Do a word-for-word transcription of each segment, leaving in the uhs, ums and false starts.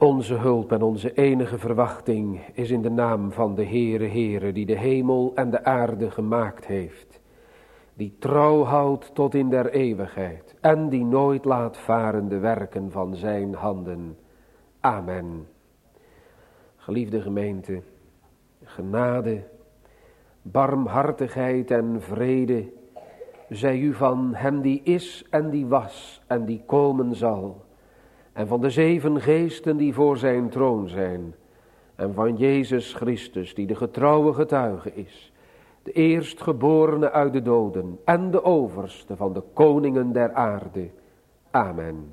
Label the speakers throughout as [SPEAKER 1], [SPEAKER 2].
[SPEAKER 1] Onze hulp en onze enige verwachting is in de naam van de Heere Heere, die de hemel en de aarde gemaakt heeft, die trouw houdt tot in der eeuwigheid en die nooit laat varen de werken van zijn handen. Amen. Geliefde gemeente, genade, barmhartigheid en vrede zij u van hem die is en die was en die komen zal, en van de zeven geesten die voor zijn troon zijn, en van Jezus Christus die de getrouwe getuige is, de eerstgeborene uit de doden en de overste van de koningen der aarde. Amen.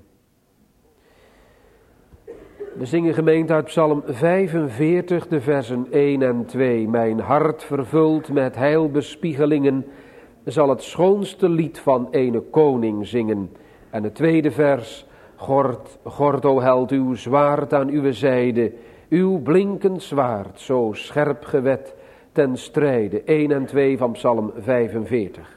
[SPEAKER 1] We zingen gemeente uit Psalm vijfenveertig, de versen één en twee. Mijn hart vervuld met heilbespiegelingen zal het schoonste lied van ene koning zingen. En het tweede vers, Gord, Gord, o held, uw zwaard aan uw zijde, uw blinkend zwaard, zo scherp gewet ten strijde. één en twee van Psalm vijfenveertig.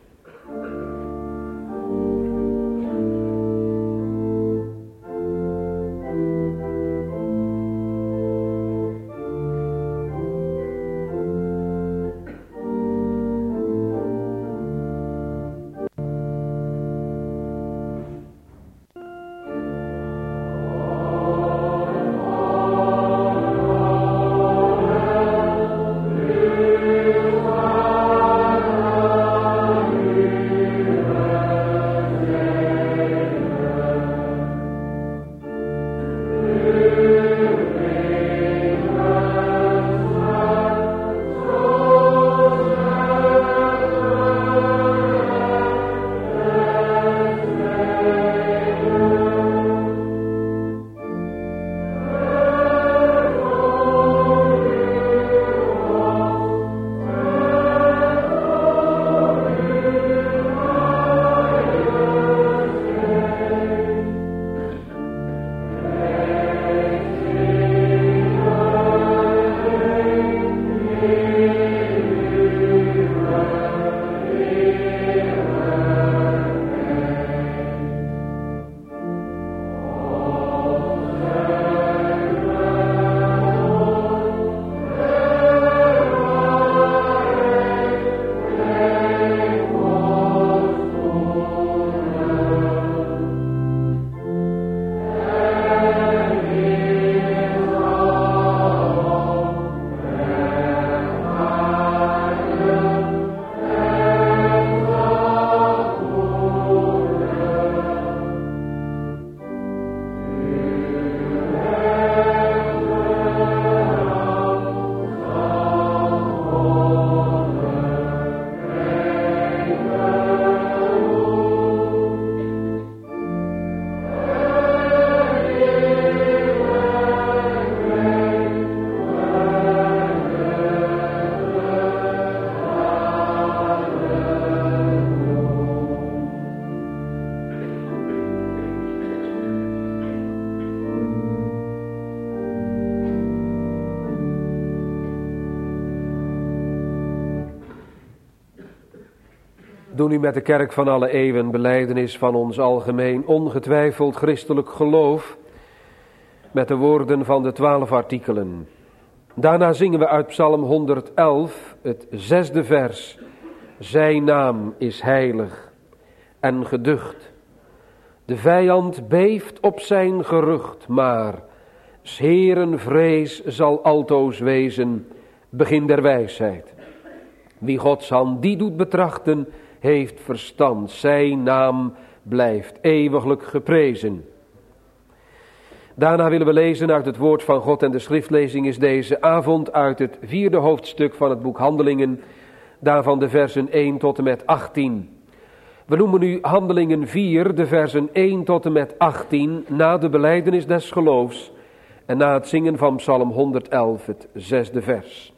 [SPEAKER 1] Doen u met de kerk van alle eeuwen belijdenis van ons algemeen ongetwijfeld christelijk geloof met de woorden van de twaalf artikelen. Daarna zingen we uit Psalm honderdelf, het zesde vers. Zijn naam is heilig en geducht. De vijand beeft op zijn gerucht, maar 's Heeren vrees zal altoos wezen, begin der wijsheid. Wie Gods hand die doet betrachten, heeft verstand. Zijn naam blijft eeuwiglijk geprezen. Daarna willen we lezen uit het woord van God en de schriftlezing is deze avond uit het vierde hoofdstuk van het boek Handelingen, daarvan de versen één tot en met achttien. We noemen nu Handelingen vier, de versen één tot en met achttien, na de belijdenis des geloofs en na het zingen van Psalm honderdelf, het zesde vers.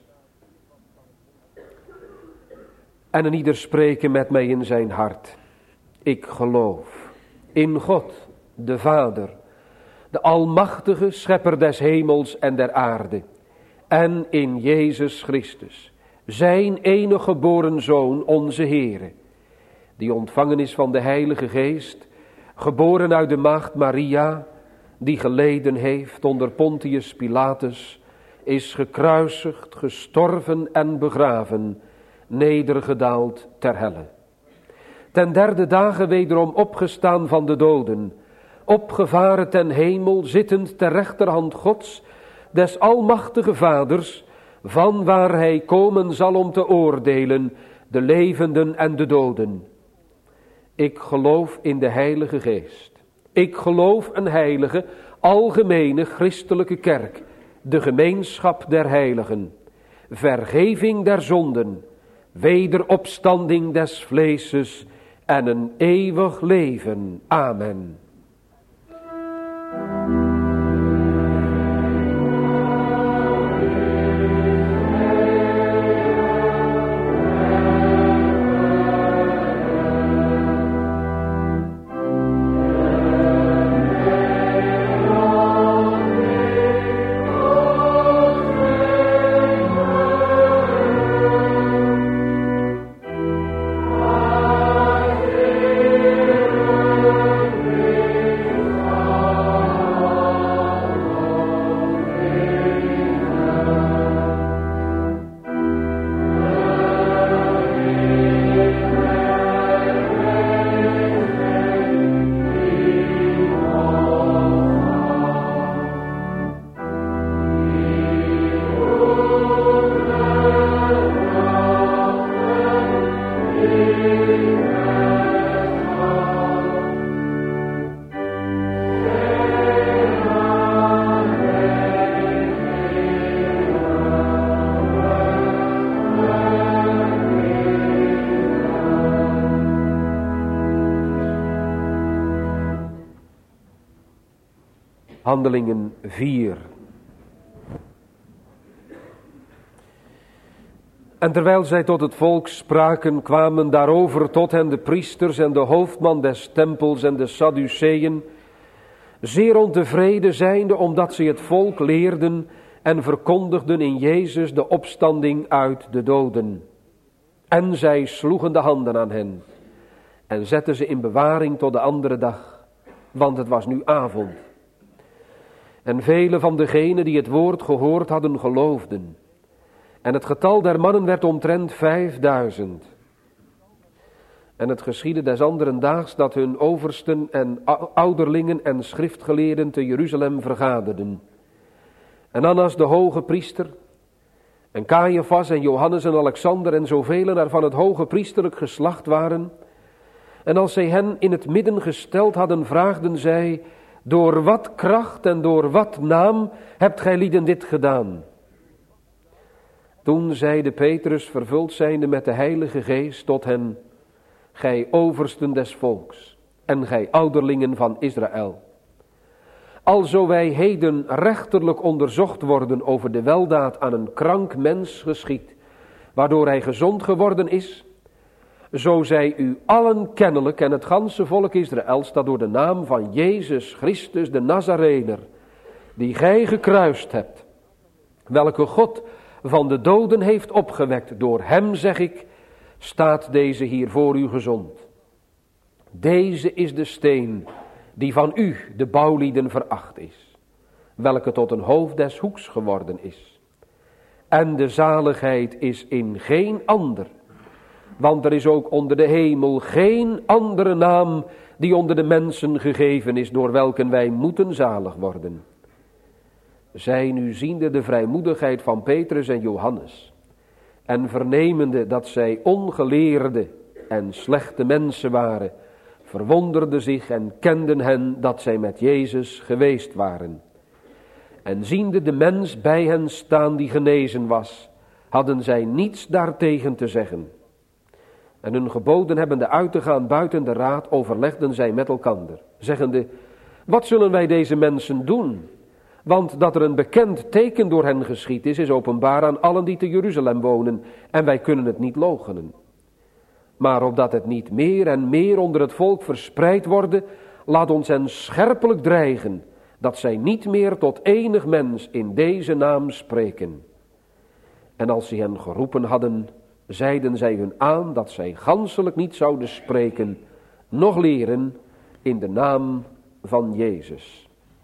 [SPEAKER 1] En een ieder spreken met mij in zijn hart. Ik geloof in God, de Vader, de almachtige schepper des hemels en der aarde, en in Jezus Christus, zijn enige geboren Zoon, onze Heere, die ontvangen is van de Heilige Geest, geboren uit de maagd Maria, die geleden heeft onder Pontius Pilatus, is gekruisigd, gestorven en begraven, nedergedaald ter helle. Ten derde dagen wederom opgestaan van de doden, opgevaren ten hemel, zittend ter rechterhand Gods, des almachtige Vaders, van waar hij komen zal om te oordelen, de levenden en de doden. Ik geloof in de Heilige Geest. Ik geloof een heilige, algemene christelijke kerk, de gemeenschap der heiligen, vergeving der zonden, wederopstanding des vleeses en een eeuwig leven. Amen. Handelingen vier. En terwijl zij tot het volk spraken, kwamen daarover tot hen de priesters en de hoofdman des tempels en de Sadduceeën, zeer ontevreden zijnde omdat zij het volk leerden en verkondigden in Jezus de opstanding uit de doden. En zij sloegen de handen aan hen en zetten ze in bewaring tot de andere dag, want het was nu avond. En vele van degenen die het woord gehoord hadden geloofden. En het getal der mannen werd omtrent vijfduizend. En het geschiedde des anderen daags dat hun oversten en ouderlingen en schriftgeleerden te Jeruzalem vergaderden. En Annas de hoge priester, en Caiaphas en Johannes en Alexander en zoveel er van het hoge priesterlijk geslacht waren. En als zij hen in het midden gesteld hadden, vraagden zij: door wat kracht en door wat naam hebt gij lieden dit gedaan? Toen zeide Petrus, vervuld zijnde met de Heilige Geest, tot hen: gij oversten des volks en gij ouderlingen van Israël. Alzo wij heden rechterlijk onderzocht worden over de weldaad aan een krank mens geschied, waardoor hij gezond geworden is, zo zij u allen kennelijk en het ganse volk Israëls, dat door de naam van Jezus Christus de Nazarener, die gij gekruist hebt, welke God van de doden heeft opgewekt, door hem, zeg ik, staat deze hier voor u gezond. Deze is de steen die van u, de bouwlieden, veracht is, welke tot een hoofd des hoeks geworden is. En de zaligheid is in geen ander, want er is ook onder de hemel geen andere naam die onder de mensen gegeven is, door welken wij moeten zalig worden. Zij nu ziende de vrijmoedigheid van Petrus en Johannes, en vernemende dat zij ongeleerde en slechte mensen waren, verwonderden zich en kenden hen dat zij met Jezus geweest waren. En ziende de mens bij hen staan die genezen was, hadden zij niets daartegen te zeggen. En hun geboden hebbende uit te gaan buiten de raad, overlegden zij met elkander, zeggende: wat zullen wij deze mensen doen? Want dat er een bekend teken door hen geschied is, is openbaar aan allen die te Jeruzalem wonen, en wij kunnen het niet loochenen. Maar opdat het niet meer en meer onder het volk verspreid worden, laat ons hen scherpelijk dreigen, dat zij niet meer tot enig mens in deze naam spreken. En als ze hen geroepen hadden, zeiden zij hun aan dat zij ganselijk niet zouden spreken, noch leren in de naam van Jezus.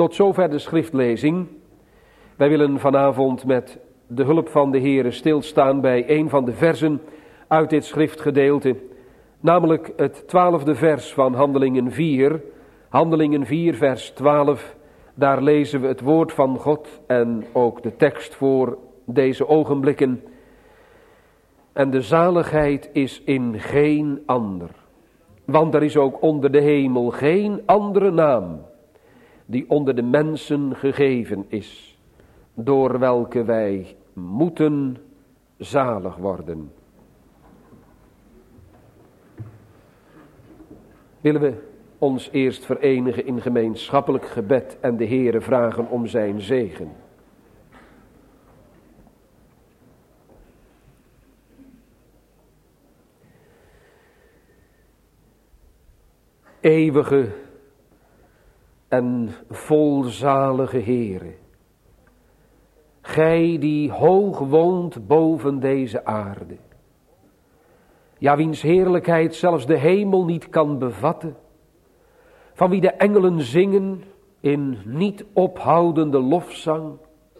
[SPEAKER 1] Tot zover de schriftlezing. Wij willen vanavond met de hulp van de Heere stilstaan bij een van de versen uit dit schriftgedeelte. Namelijk het twaalfde vers van Handelingen vier. Handelingen vier vers twaalf. Daar lezen we het woord van God en ook de tekst voor deze ogenblikken. En de zaligheid is in geen ander. Want er is ook onder de hemel geen andere naam die onder de mensen gegeven is, door welke wij moeten zalig worden. Willen we ons eerst verenigen in gemeenschappelijk gebed en de Heere vragen om zijn zegen. Eeuwige en volzalige Heere, Gij die hoog woont boven deze aarde, ja, wiens heerlijkheid zelfs de hemel niet kan bevatten, van wie de engelen zingen in niet ophoudende lofzang,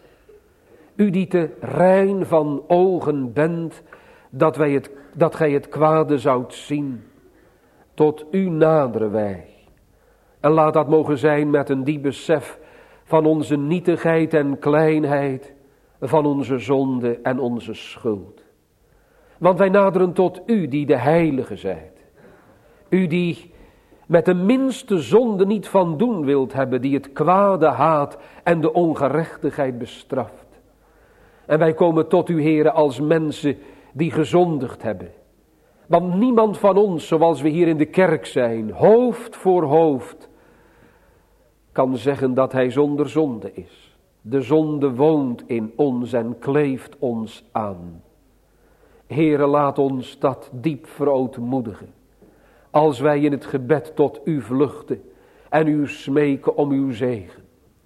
[SPEAKER 1] u die te rein van ogen bent, dat, wij het, dat gij het kwade zoudt zien, tot u naderen wij. En laat dat mogen zijn met een diep besef van onze nietigheid en kleinheid, van onze zonde en onze schuld. Want wij naderen tot u die de heilige zijt. U die met de minste zonde niet van doen wilt hebben, die het kwade haat en de ongerechtigheid bestraft. En wij komen tot u, Heere, als mensen die gezondigd hebben. Want niemand van ons, zoals we hier in de kerk zijn, hoofd voor hoofd, kan zeggen dat hij zonder zonde is. De zonde woont in ons en kleeft ons aan. Heere, laat ons dat diep verootmoedigen. Als wij in het gebed tot u vluchten en u smeken om uw zegen.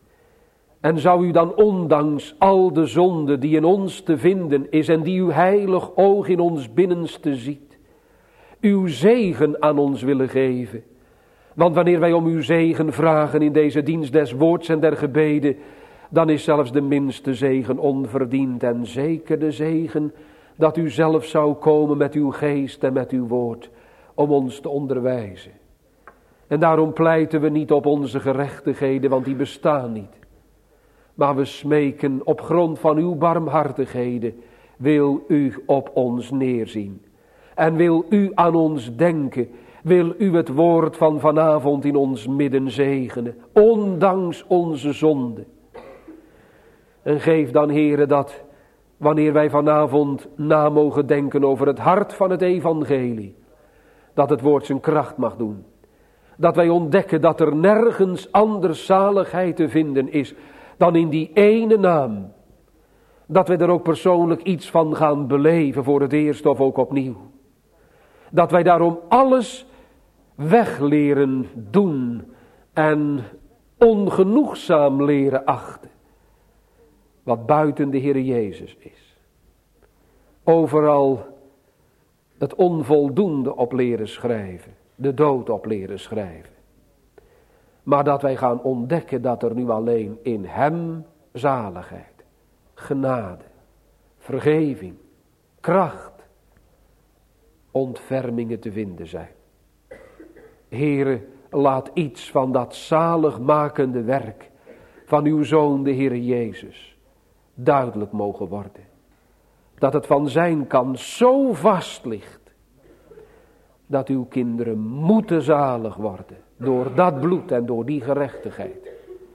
[SPEAKER 1] En zou u dan ondanks al de zonde die in ons te vinden is en die uw heilig oog in ons binnenste ziet, uw zegen aan ons willen geven. Want wanneer wij om uw zegen vragen in deze dienst des woords en der gebeden, dan is zelfs de minste zegen onverdiend en zeker de zegen dat u zelf zou komen met uw geest en met uw woord om ons te onderwijzen. En daarom pleiten we niet op onze gerechtigheden, want die bestaan niet. Maar we smeken op grond van uw barmhartigheden, wil u op ons neerzien. En wil u aan ons denken, wil u het woord van vanavond in ons midden zegenen, ondanks onze zonde. En geef dan, Heere, dat wanneer wij vanavond na mogen denken over het hart van het evangelie, dat het woord zijn kracht mag doen. Dat wij ontdekken dat er nergens anders zaligheid te vinden is dan in die ene naam. Dat wij er ook persoonlijk iets van gaan beleven voor het eerst of ook opnieuw. Dat wij daarom alles wegleren doen en ongenoegzaam leren achten. Wat buiten de Heere Jezus is. Overal het onvoldoende op leren schrijven. De dood op leren schrijven. Maar dat wij gaan ontdekken dat er nu alleen in hem zaligheid, genade, vergeving, kracht, ontfermingen te vinden zijn. Heere, laat iets van dat zaligmakende werk van uw Zoon, de Heere Jezus, duidelijk mogen worden. Dat het van zijn kant zo vast ligt, dat uw kinderen moeten zalig worden door dat bloed en door die gerechtigheid.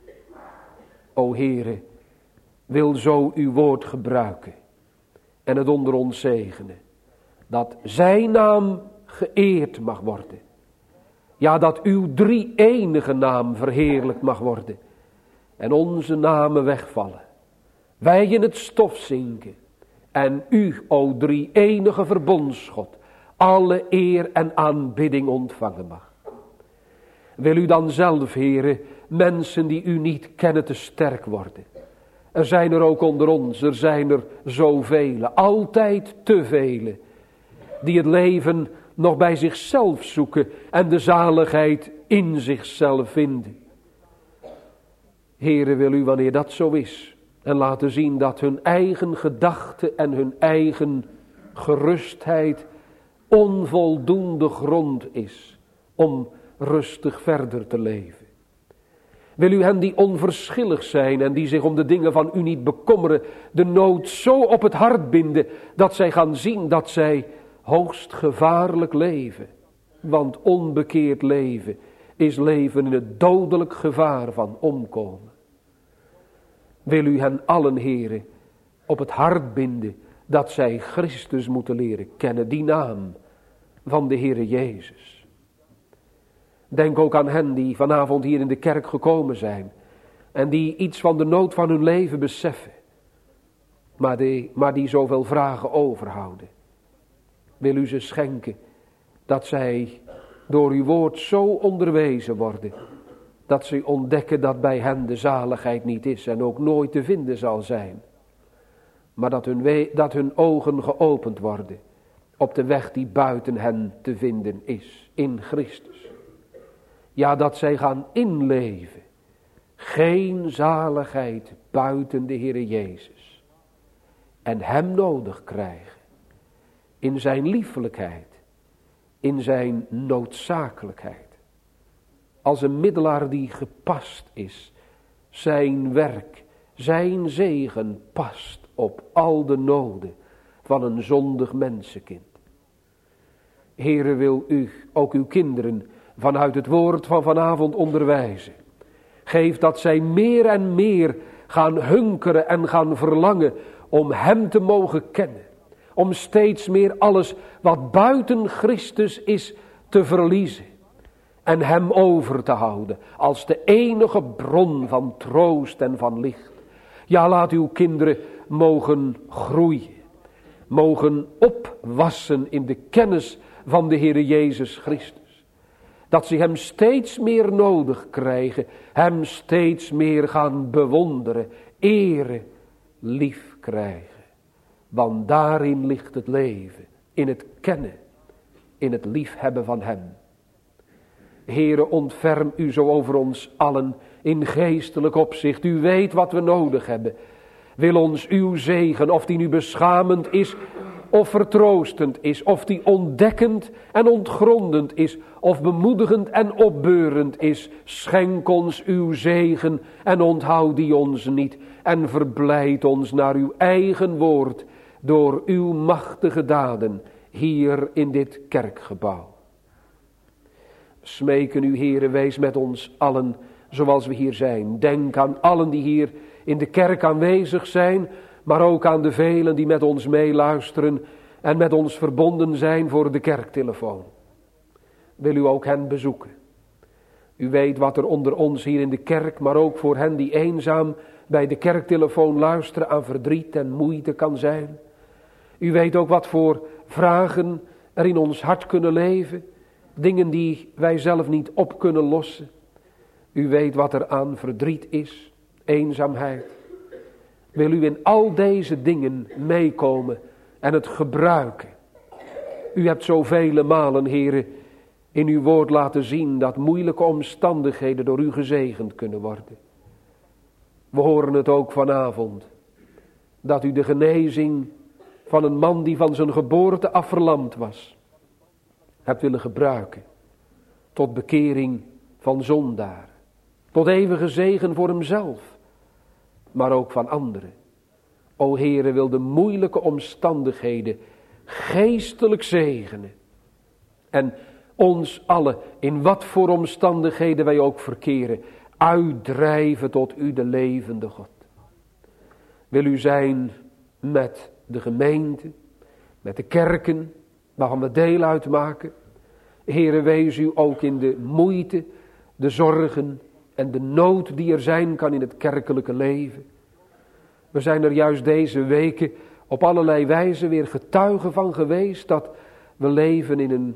[SPEAKER 1] O Heere, wil zo uw woord gebruiken en het onder ons zegenen, dat zijn naam geëerd mag worden. Ja, dat uw drie enige naam verheerlijkt mag worden en onze namen wegvallen. Wij in het stof zinken en u, o drie enige verbondsgod, alle eer en aanbidding ontvangen mag. Wil u dan zelf, Heere, mensen die u niet kennen te sterk worden. Er zijn er ook onder ons, er zijn er zoveel, altijd te vele, die het leven nog bij zichzelf zoeken en de zaligheid in zichzelf vinden. Heere, wil u wanneer dat zo is en laten zien dat hun eigen gedachte en hun eigen gerustheid onvoldoende grond is om rustig verder te leven. Wil u hen die onverschillig zijn en die zich om de dingen van u niet bekommeren, de nood zo op het hart binden dat zij gaan zien dat zij hoogst gevaarlijk leven. Want onbekeerd leven is leven in het dodelijk gevaar van omkomen. Wil u hen allen, Heere, op het hart binden dat zij Christus moeten leren kennen, die naam van de Heere Jezus. Denk ook aan hen die vanavond hier in de kerk gekomen zijn en die iets van de nood van hun leven beseffen, maar die, maar die zoveel vragen overhouden. Wil u ze schenken dat zij door uw woord zo onderwezen worden, dat ze ontdekken dat bij hen de zaligheid niet is en ook nooit te vinden zal zijn. Maar dat hun, we- dat hun ogen geopend worden op de weg die buiten hen te vinden is, in Christus. Ja, dat zij gaan inleven. Geen zaligheid buiten de Heere Jezus. En hem nodig krijgen. In zijn liefelijkheid. In zijn noodzakelijkheid. Als een middelaar die gepast is. Zijn werk, zijn zegen past op al de noden van een zondig mensenkind. Heere, wil u ook uw kinderen vanuit het woord van vanavond onderwijzen. Geef dat zij meer en meer gaan hunkeren en gaan verlangen om hem te mogen kennen. Om steeds meer alles wat buiten Christus is te verliezen. En hem over te houden als de enige bron van troost en van licht. Ja, laat uw kinderen mogen groeien. Mogen opwassen in de kennis van de Heere Jezus Christus. Dat ze hem steeds meer nodig krijgen. Hem steeds meer gaan bewonderen. Eren, lief krijgen. Want daarin ligt het leven. In het kennen. In het liefhebben van hem. Heere, ontferm u zo over ons allen in geestelijk opzicht. U weet wat we nodig hebben. Wil ons uw zegen, of die nu beschamend is of vertroostend is, of die ontdekkend en ontgrondend is, of bemoedigend en opbeurend is. Schenk ons uw zegen en onthoud die ons niet. En verblijd ons naar uw eigen woord door uw machtige daden hier in dit kerkgebouw. Smeken u, Heere, wees met ons allen zoals we hier zijn. Denk aan allen die hier in de kerk aanwezig zijn, maar ook aan de velen die met ons meeluisteren en met ons verbonden zijn voor de kerktelefoon. Wil u ook hen bezoeken. U weet wat er onder ons hier in de kerk, maar ook voor hen die eenzaam bij de kerktelefoon luisteren aan verdriet en moeite kan zijn. U weet ook wat voor vragen er in ons hart kunnen leven. Dingen die wij zelf niet op kunnen lossen. U weet wat er aan verdriet is, eenzaamheid. Wil u in al deze dingen meekomen en het gebruiken. U hebt zoveel malen, Heere, in uw woord laten zien dat moeilijke omstandigheden door u gezegend kunnen worden. We horen het ook vanavond, dat u de genezing van een man die van zijn geboorte af verlamd was, hebt willen gebruiken tot bekering van zondaar, tot eeuwige zegen voor hemzelf, maar ook van anderen. O Heere, wil de moeilijke omstandigheden geestelijk zegenen en ons allen, in wat voor omstandigheden wij ook verkeren, uitdrijven tot u, de levende God. Wil u zijn met de gemeente, met de kerken waarvan we deel uitmaken. Heere, wees u ook in de moeite, de zorgen en de nood die er zijn kan in het kerkelijke leven. We zijn er juist deze weken op allerlei wijzen weer getuigen van geweest dat we leven in een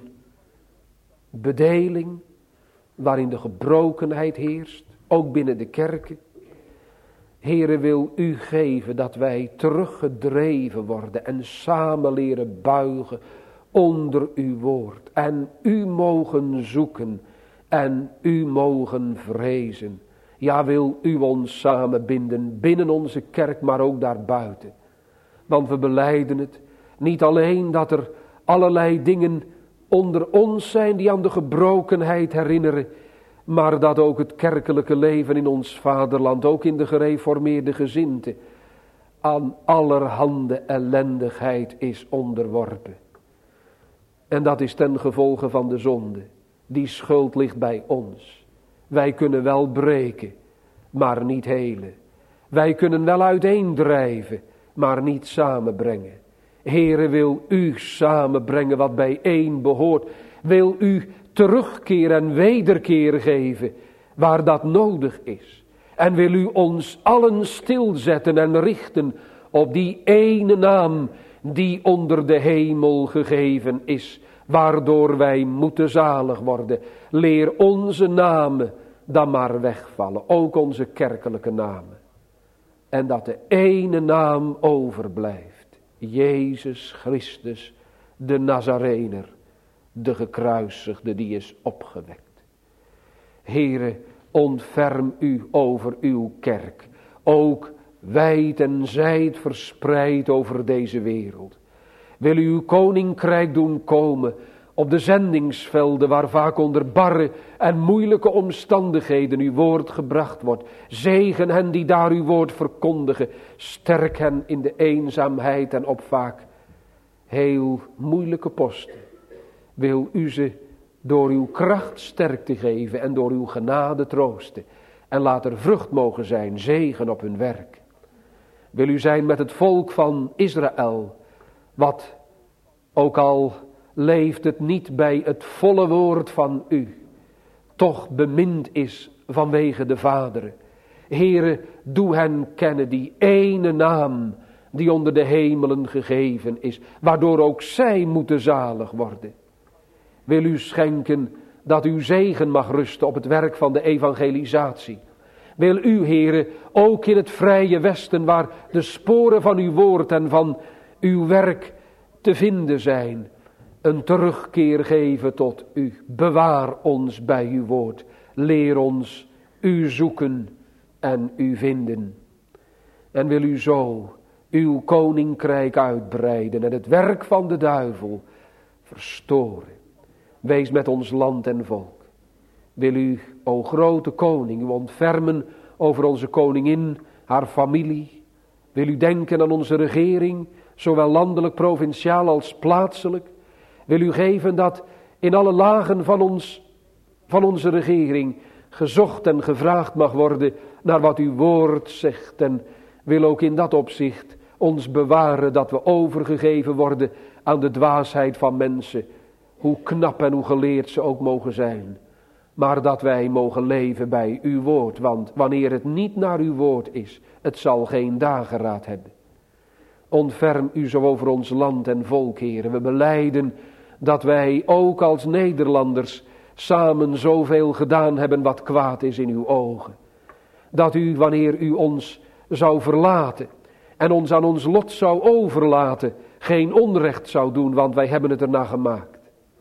[SPEAKER 1] bedeling waarin de gebrokenheid heerst, ook binnen de kerken. Heere, wil u geven dat wij teruggedreven worden en samen leren buigen onder uw woord. En u mogen zoeken en u mogen vrezen Ja, wil u ons samenbinden binnen onze kerk, maar ook daarbuiten. Want we belijden het, niet alleen dat er allerlei dingen onder ons zijn die aan de gebrokenheid herinneren, maar dat ook het kerkelijke leven in ons vaderland, ook in de gereformeerde gezindte, aan allerhande ellendigheid is onderworpen. En dat is ten gevolge van de zonde. Die schuld ligt bij ons. Wij kunnen wel breken, maar niet helen. Wij kunnen wel uiteendrijven, maar niet samenbrengen. Heere, wil u samenbrengen wat bijeen behoort. Wil u terugkeer en wederkeer geven waar dat nodig is. En wil u ons allen stilzetten en richten op die ene naam die onder de hemel gegeven is, waardoor wij moeten zalig worden. Leer onze namen dan maar wegvallen, ook onze kerkelijke namen. En dat de ene naam overblijft, Jezus Christus, de Nazarener, de gekruisigde die is opgewekt. Heere, ontferm u over uw kerk, ook wijd en zijd verspreid over deze wereld. Wil u uw koninkrijk doen komen op de zendingsvelden waar vaak onder barre en moeilijke omstandigheden uw woord gebracht wordt. Zegen hen die daar uw woord verkondigen. Sterk hen in de eenzaamheid en op vaak heel moeilijke posten. Wil u ze door uw kracht sterk te geven en door uw genade troosten. En laat er vrucht mogen zijn, zegen op hun werk. Wil u zijn met het volk van Israël, wat ook al leeft het niet bij het volle woord van u, toch bemind is vanwege de vaderen. Heere, doe hen kennen die ene naam die onder de hemelen gegeven is, waardoor ook zij moeten zalig worden. Wil u schenken dat uw zegen mag rusten op het werk van de evangelisatie. Wil u, Heere, ook in het vrije Westen, waar de sporen van uw woord en van uw werk te vinden zijn, een terugkeer geven tot u. Bewaar ons bij uw woord. Leer ons u zoeken en u vinden. En wil u zo uw koninkrijk uitbreiden en het werk van de duivel verstoren. Wees met ons land en volk. Wil u, o grote koning, u ontfermen over onze koningin, haar familie. Wil u denken aan onze regering, zowel landelijk, provinciaal als plaatselijk. Wil u geven dat in alle lagen van, ons, van onze regering gezocht en gevraagd mag worden naar wat uw woord zegt. En wil ook in dat opzicht ons bewaren dat we overgegeven worden aan de dwaasheid van mensen. Hoe knap en hoe geleerd ze ook mogen zijn. Maar dat wij mogen leven bij uw woord. Want wanneer het niet naar uw woord is, het zal geen dageraad hebben. Ontferm u zo over ons land en volk, Heere. We belijden dat wij ook als Nederlanders samen zoveel gedaan hebben wat kwaad is in uw ogen. Dat u, wanneer u ons zou verlaten en ons aan ons lot zou overlaten, geen onrecht zou doen, want wij hebben het ernaar gemaakt.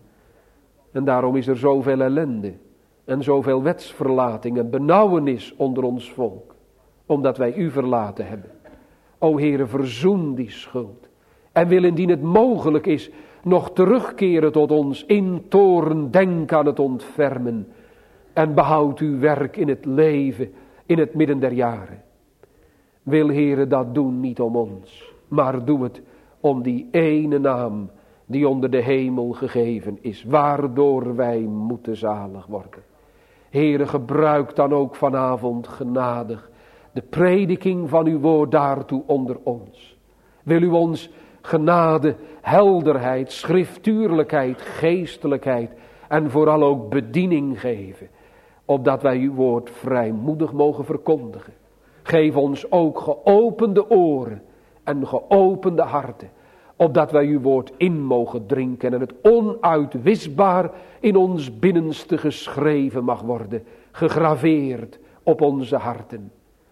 [SPEAKER 1] En daarom is er zoveel ellende en zoveel wetsverlating en benauwenis onder ons volk, omdat wij u verlaten hebben. O Heere, verzoen die schuld. En wil indien het mogelijk is, nog terugkeren tot ons in toorn, denk aan het ontfermen. En behoud uw werk in het leven, in het midden der jaren. Wil Heere dat doen, niet om ons, maar doe het om die ene naam die onder de hemel gegeven is, waardoor wij moeten zalig worden. Heere, gebruik dan ook vanavond genadig de prediking van uw woord daartoe onder ons. Wil u ons genade, helderheid, schriftuurlijkheid, geestelijkheid en vooral ook bediening geven, opdat wij uw woord vrijmoedig mogen verkondigen. Geef ons ook geopende oren en geopende harten, opdat wij uw woord in mogen drinken en het onuitwisbaar in ons binnenste geschreven mag worden, gegraveerd op onze harten.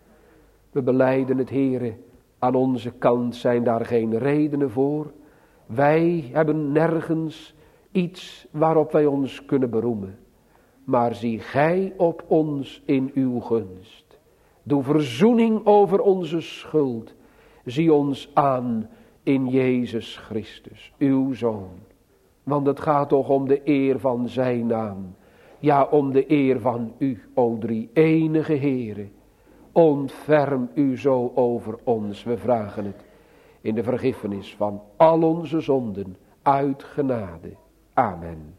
[SPEAKER 1] We belijden het, Heere, aan onze kant zijn daar geen redenen voor. Wij hebben nergens iets waarop wij ons kunnen beroemen. maar zie gij op ons in uw gunst. Doe verzoening over onze schuld. Zie ons aan in Jezus Christus, uw Zoon. Want het gaat toch om de eer van zijn naam. Ja, om de eer van u, o drie enige Heere. Ontferm u zo over ons, we vragen het. In de vergiffenis van al onze zonden, uit genade. Amen.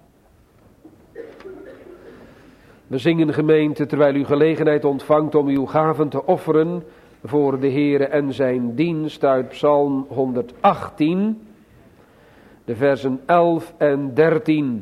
[SPEAKER 1] We zingen gemeente, terwijl u gelegenheid ontvangt om uw gaven te offeren voor de Heere en zijn dienst uit Psalm honderdachttien, de versen elf en dertien.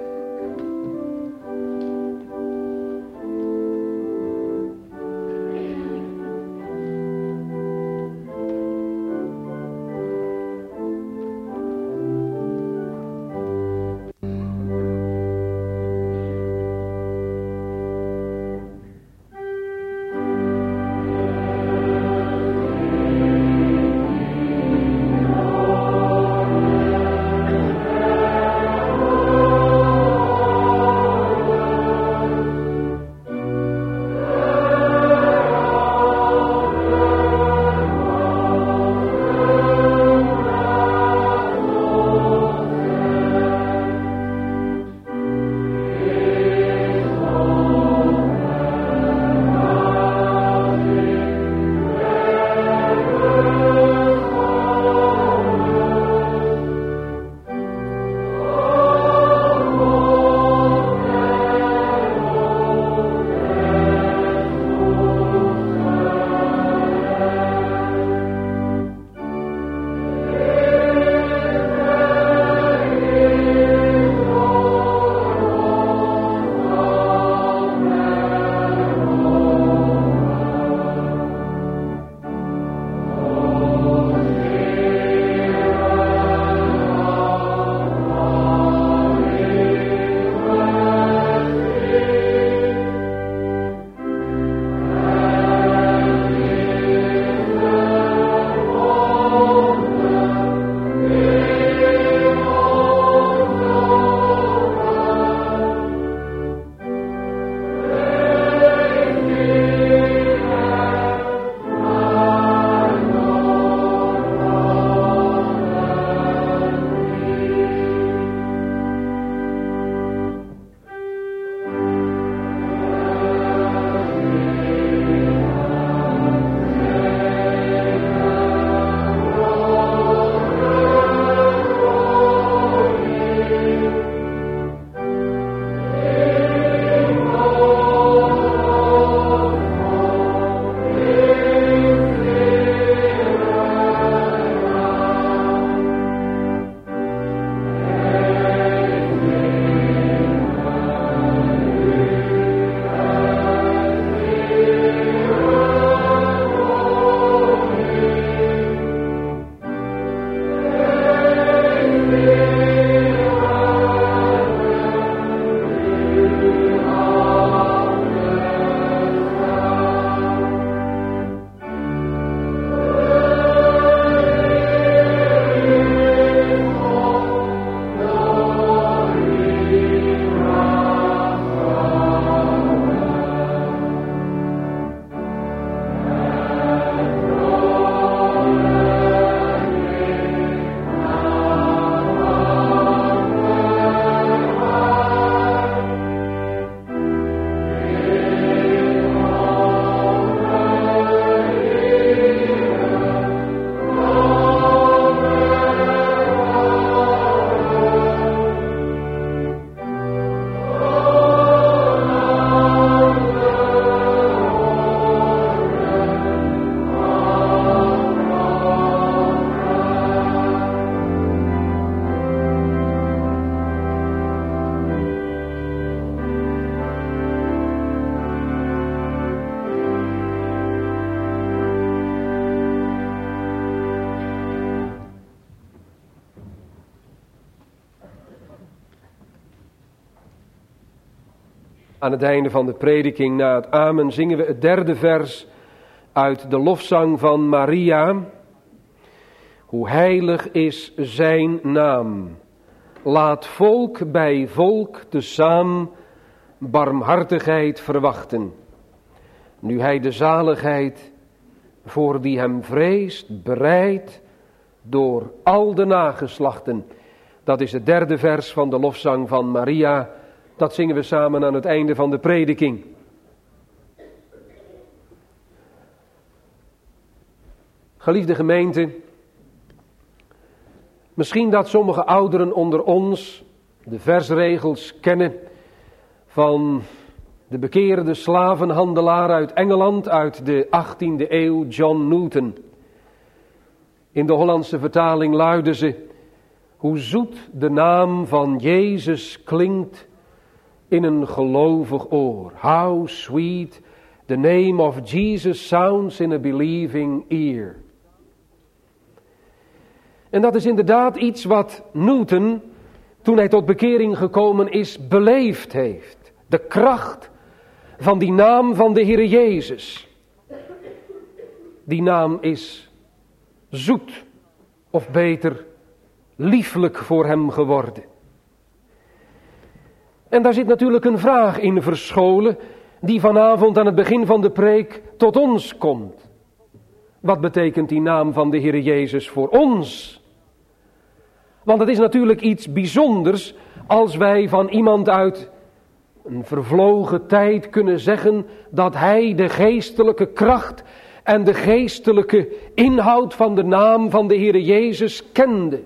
[SPEAKER 1] Aan het einde van de prediking, na het amen, zingen we het derde vers uit de lofzang van Maria. Hoe heilig is zijn naam. Laat volk bij volk tezaam barmhartigheid verwachten, nu hij de zaligheid voor die hem vreest bereidt door al de nageslachten. Dat is het derde vers van de lofzang van Maria. Dat zingen we samen aan het einde van de prediking. Geliefde gemeente, misschien dat sommige ouderen onder ons de versregels kennen van de bekeerde slavenhandelaar uit Engeland uit de achttiende eeuw, John Newton. In de Hollandse vertaling luiden ze: hoe zoet de naam van Jezus klinkt in een gelovig oor. How sweet the name of Jesus sounds in a believing ear. En dat is inderdaad iets wat Newton, toen hij tot bekering gekomen is, beleefd heeft. De kracht van die naam van de Heere Jezus. Die naam is zoet, of beter, lieflijk voor hem geworden. En daar zit natuurlijk een vraag in verscholen, die vanavond aan het begin van de preek tot ons komt. Wat betekent die naam van de Heere Jezus voor ons? Want het is natuurlijk iets bijzonders als wij van iemand uit een vervlogen tijd kunnen zeggen dat hij de geestelijke kracht en de geestelijke inhoud van de naam van de Heere Jezus kende.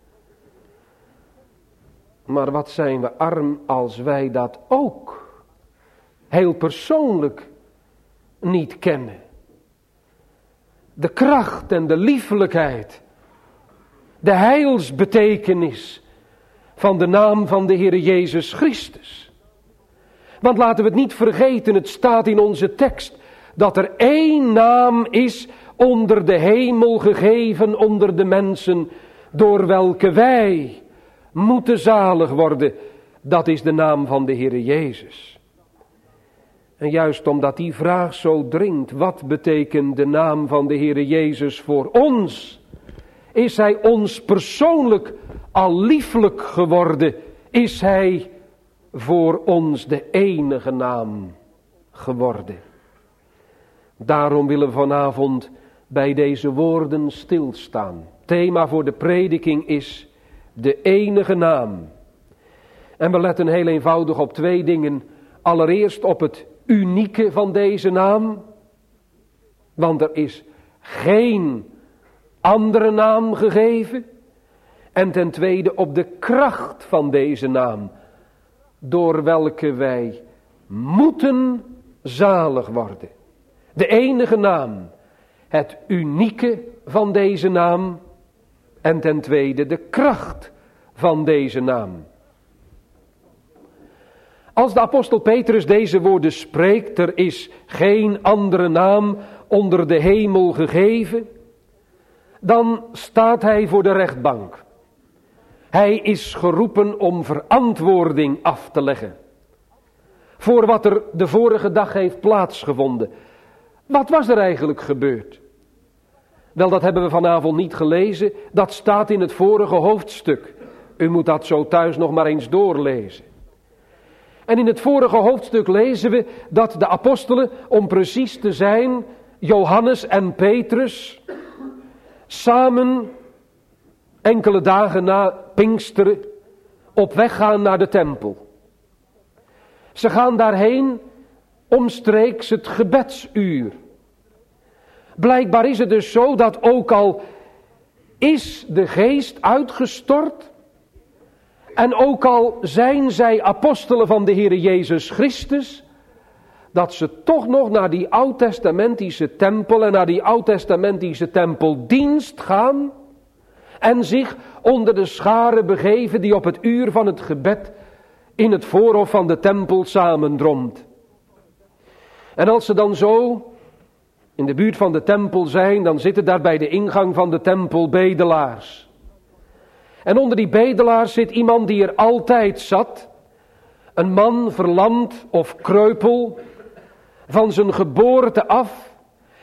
[SPEAKER 1] Maar wat zijn we arm als wij dat ook heel persoonlijk niet kennen. De kracht en de liefelijkheid, de heilsbetekenis van de naam van de Heere Jezus Christus. Want laten we het niet vergeten, het staat in onze tekst, dat er één naam is onder de hemel gegeven onder de mensen, door welke wij moeten zalig worden. Dat is de naam van de Heere Jezus. En juist omdat die vraag zo dringt, wat betekent de naam van de Heere Jezus voor ons? Is hij ons persoonlijk al lieflijk geworden? Is hij voor ons de enige naam geworden? Daarom willen we vanavond bij deze woorden stilstaan. Thema voor de prediking is de enige naam. En we letten heel eenvoudig op twee dingen. Allereerst op het unieke van deze naam. Want er is geen andere naam gegeven. En ten tweede op de kracht van deze naam, door welke wij moeten zalig worden. De enige naam, het unieke van deze naam en ten tweede de kracht van deze naam. Als de apostel Petrus deze woorden spreekt, er is geen andere naam onder de hemel gegeven, dan staat hij voor de rechtbank. Hij is geroepen om verantwoording af te leggen voor wat er de vorige dag heeft plaatsgevonden. Wat was er eigenlijk gebeurd? Wel, dat hebben we vanavond niet gelezen. Dat staat in het vorige hoofdstuk. U moet dat zo thuis nog maar eens doorlezen. En in het vorige hoofdstuk lezen we dat de apostelen, om precies te zijn, Johannes en Petrus, samen enkele dagen na Pinksteren op weg gaan naar de tempel. Ze gaan daarheen omstreeks het gebedsuur. Blijkbaar is het dus zo dat ook al is de geest uitgestort en ook al zijn zij apostelen van de Heere Jezus Christus, dat ze toch nog naar die oud-testamentische tempel en naar die oud-testamentische tempeldienst gaan en zich onder de scharen begeven die op het uur van het gebed in het voorhof van de tempel samendromt. En als ze dan zo in de buurt van de tempel zijn, dan zitten daar bij de ingang van de tempel bedelaars. En onder die bedelaars zit iemand die er altijd zat. Een man verlamd of kreupel, van zijn geboorte af,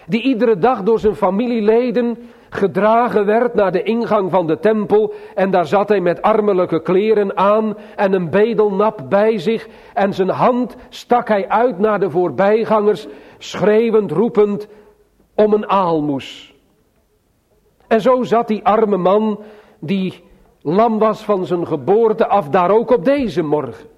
[SPEAKER 1] die iedere dag door zijn familieleden gedragen werd naar de ingang van de tempel. En daar zat hij met armelijke kleren aan en een bedelnap bij zich. En zijn hand stak hij uit naar de voorbijgangers, schreeuwend, roepend om een aalmoes. En zo zat die arme man, die lam was van zijn geboorte af, daar ook op deze morgen.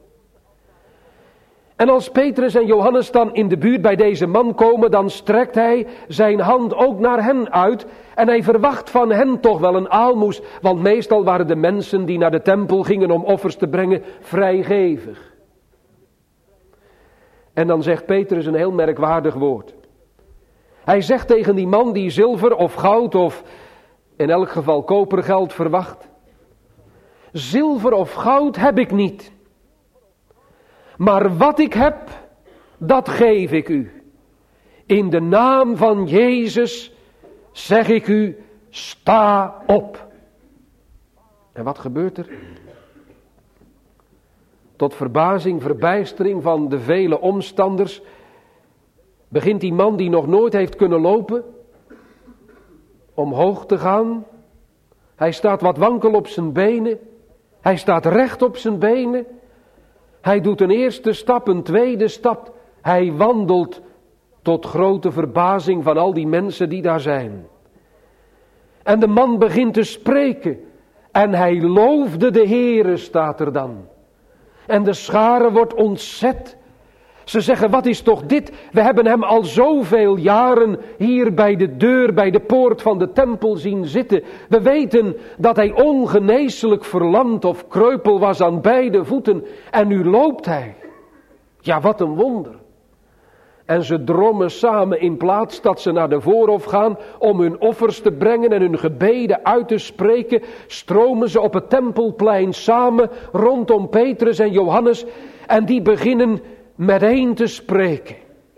[SPEAKER 1] En als Petrus en Johannes dan in de buurt bij deze man komen, dan strekt hij zijn hand ook naar hen uit. En hij verwacht van hen toch wel een aalmoes. Want meestal waren de mensen die naar de tempel gingen om offers te brengen vrijgevig. En dan zegt Petrus een heel merkwaardig woord. Hij zegt tegen die man die zilver of goud of in elk geval kopergeld verwacht: zilver of goud heb ik niet. Maar wat ik heb, dat geef ik u. In de naam van Jezus zeg ik u, sta op. En wat gebeurt er? Tot verbazing, verbijstering van de vele omstanders begint die man die nog nooit heeft kunnen lopen omhoog te gaan. Hij staat wat wankel op zijn benen. Hij staat recht op zijn benen. Hij doet een eerste stap, een tweede stap. Hij wandelt tot grote verbazing van al die mensen die daar zijn. En de man begint te spreken. En hij loofde de Heere, staat er dan. En de schare wordt ontzet. Ze zeggen, wat is toch dit? We hebben hem al zoveel jaren hier bij de deur, bij de poort van de tempel zien zitten. We weten dat hij ongeneeslijk verlamd of kreupel was aan beide voeten. En nu loopt hij. Ja, wat een wonder. En ze drommen samen in plaats dat ze naar de voorhof gaan om hun offers te brengen en hun gebeden uit te spreken. Stromen ze op het tempelplein samen rondom Petrus en Johannes. En die beginnen meteen te spreken.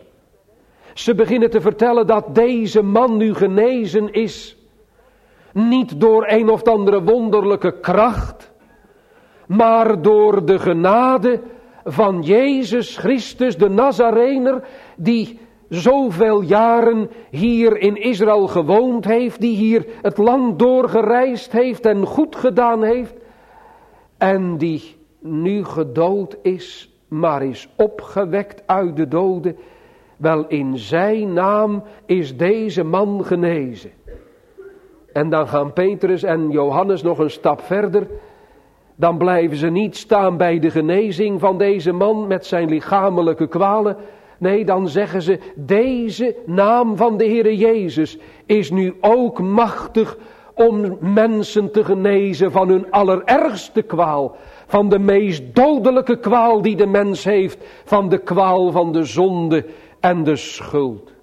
[SPEAKER 1] Ze beginnen te vertellen dat deze man nu genezen is. Niet door een of andere wonderlijke kracht, maar door de genade van Jezus Christus, de Nazarener, die zoveel jaren hier in Israël gewoond heeft, die hier het land doorgereisd heeft en goed gedaan heeft, en die nu gedood is, maar is opgewekt uit de doden. Wel, in zijn naam is deze man genezen. En dan gaan Petrus en Johannes nog een stap verder. Dan blijven ze niet staan bij de genezing van deze man met zijn lichamelijke kwalen. Nee, dan zeggen ze, deze naam van de Heere Jezus is nu ook machtig om mensen te genezen van hun allerergste kwaal. Van de meest dodelijke kwaal die de mens heeft. Van de kwaal van de zonde en de schuld.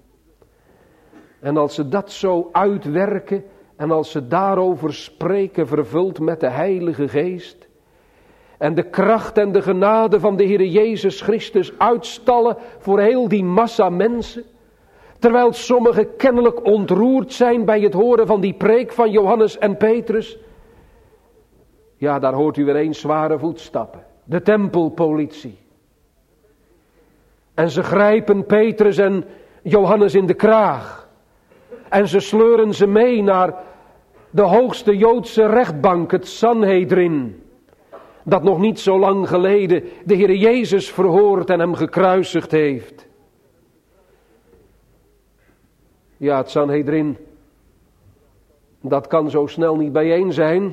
[SPEAKER 1] En als ze dat zo uitwerken en als ze daarover spreken, vervuld met de Heilige Geest, en de kracht en de genade van de Heere Jezus Christus uitstallen voor heel die massa mensen, terwijl sommigen kennelijk ontroerd zijn bij het horen van die preek van Johannes en Petrus. Ja, daar hoort u weer eens zware voetstappen. De tempelpolitie. En ze grijpen Petrus en Johannes in de kraag. En ze sleuren ze mee naar de hoogste Joodse rechtbank, het Sanhedrin. Dat nog niet zo lang geleden de Heere Jezus verhoord en hem gekruisigd heeft. Ja, het Sanhedrin, dat kan zo snel niet bijeen zijn.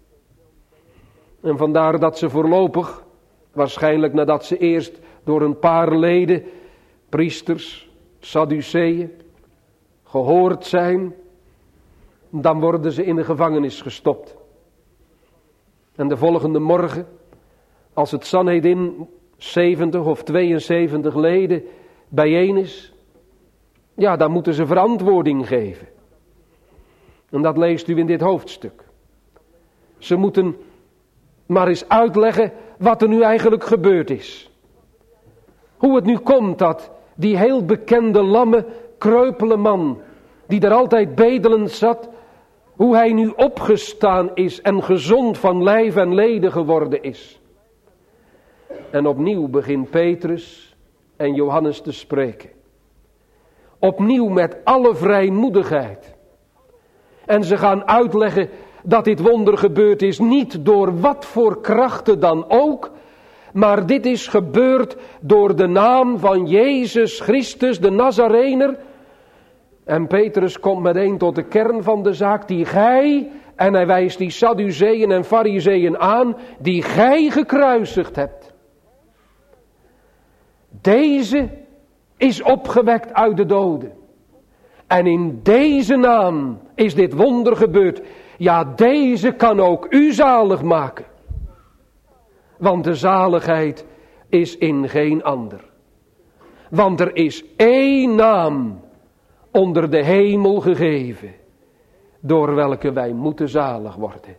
[SPEAKER 1] En vandaar dat ze voorlopig, waarschijnlijk nadat ze eerst door een paar leden, priesters, Sadduceeën, gehoord zijn, dan worden ze in de gevangenis gestopt. En de volgende morgen, als het Sanhedrin zeventig of tweeënzeventig leden bijeen is, ja, dan moeten ze verantwoording geven. En dat leest u in dit hoofdstuk. Ze moeten maar eens uitleggen wat er nu eigenlijk gebeurd is. Hoe het nu komt dat die heel bekende lamme, kreupele man, die daar altijd bedelend zat, hoe hij nu opgestaan is en gezond van lijf en leden geworden is. En opnieuw begint Petrus en Johannes te spreken. Opnieuw met alle vrijmoedigheid. En ze gaan uitleggen dat dit wonder gebeurd is niet door wat voor krachten dan ook, maar dit is gebeurd door de naam van Jezus Christus, de Nazarener. En Petrus komt meteen tot de kern van de zaak, die gij, en hij wijst die Sadduceeën en Farizeeën aan, die gij gekruisigd hebt. Deze is opgewekt uit de doden. En in deze naam is dit wonder gebeurd. Ja, deze kan ook u zalig maken. Want de zaligheid is in geen ander. Want er is één naam onder de hemel gegeven, door welke wij moeten zalig worden.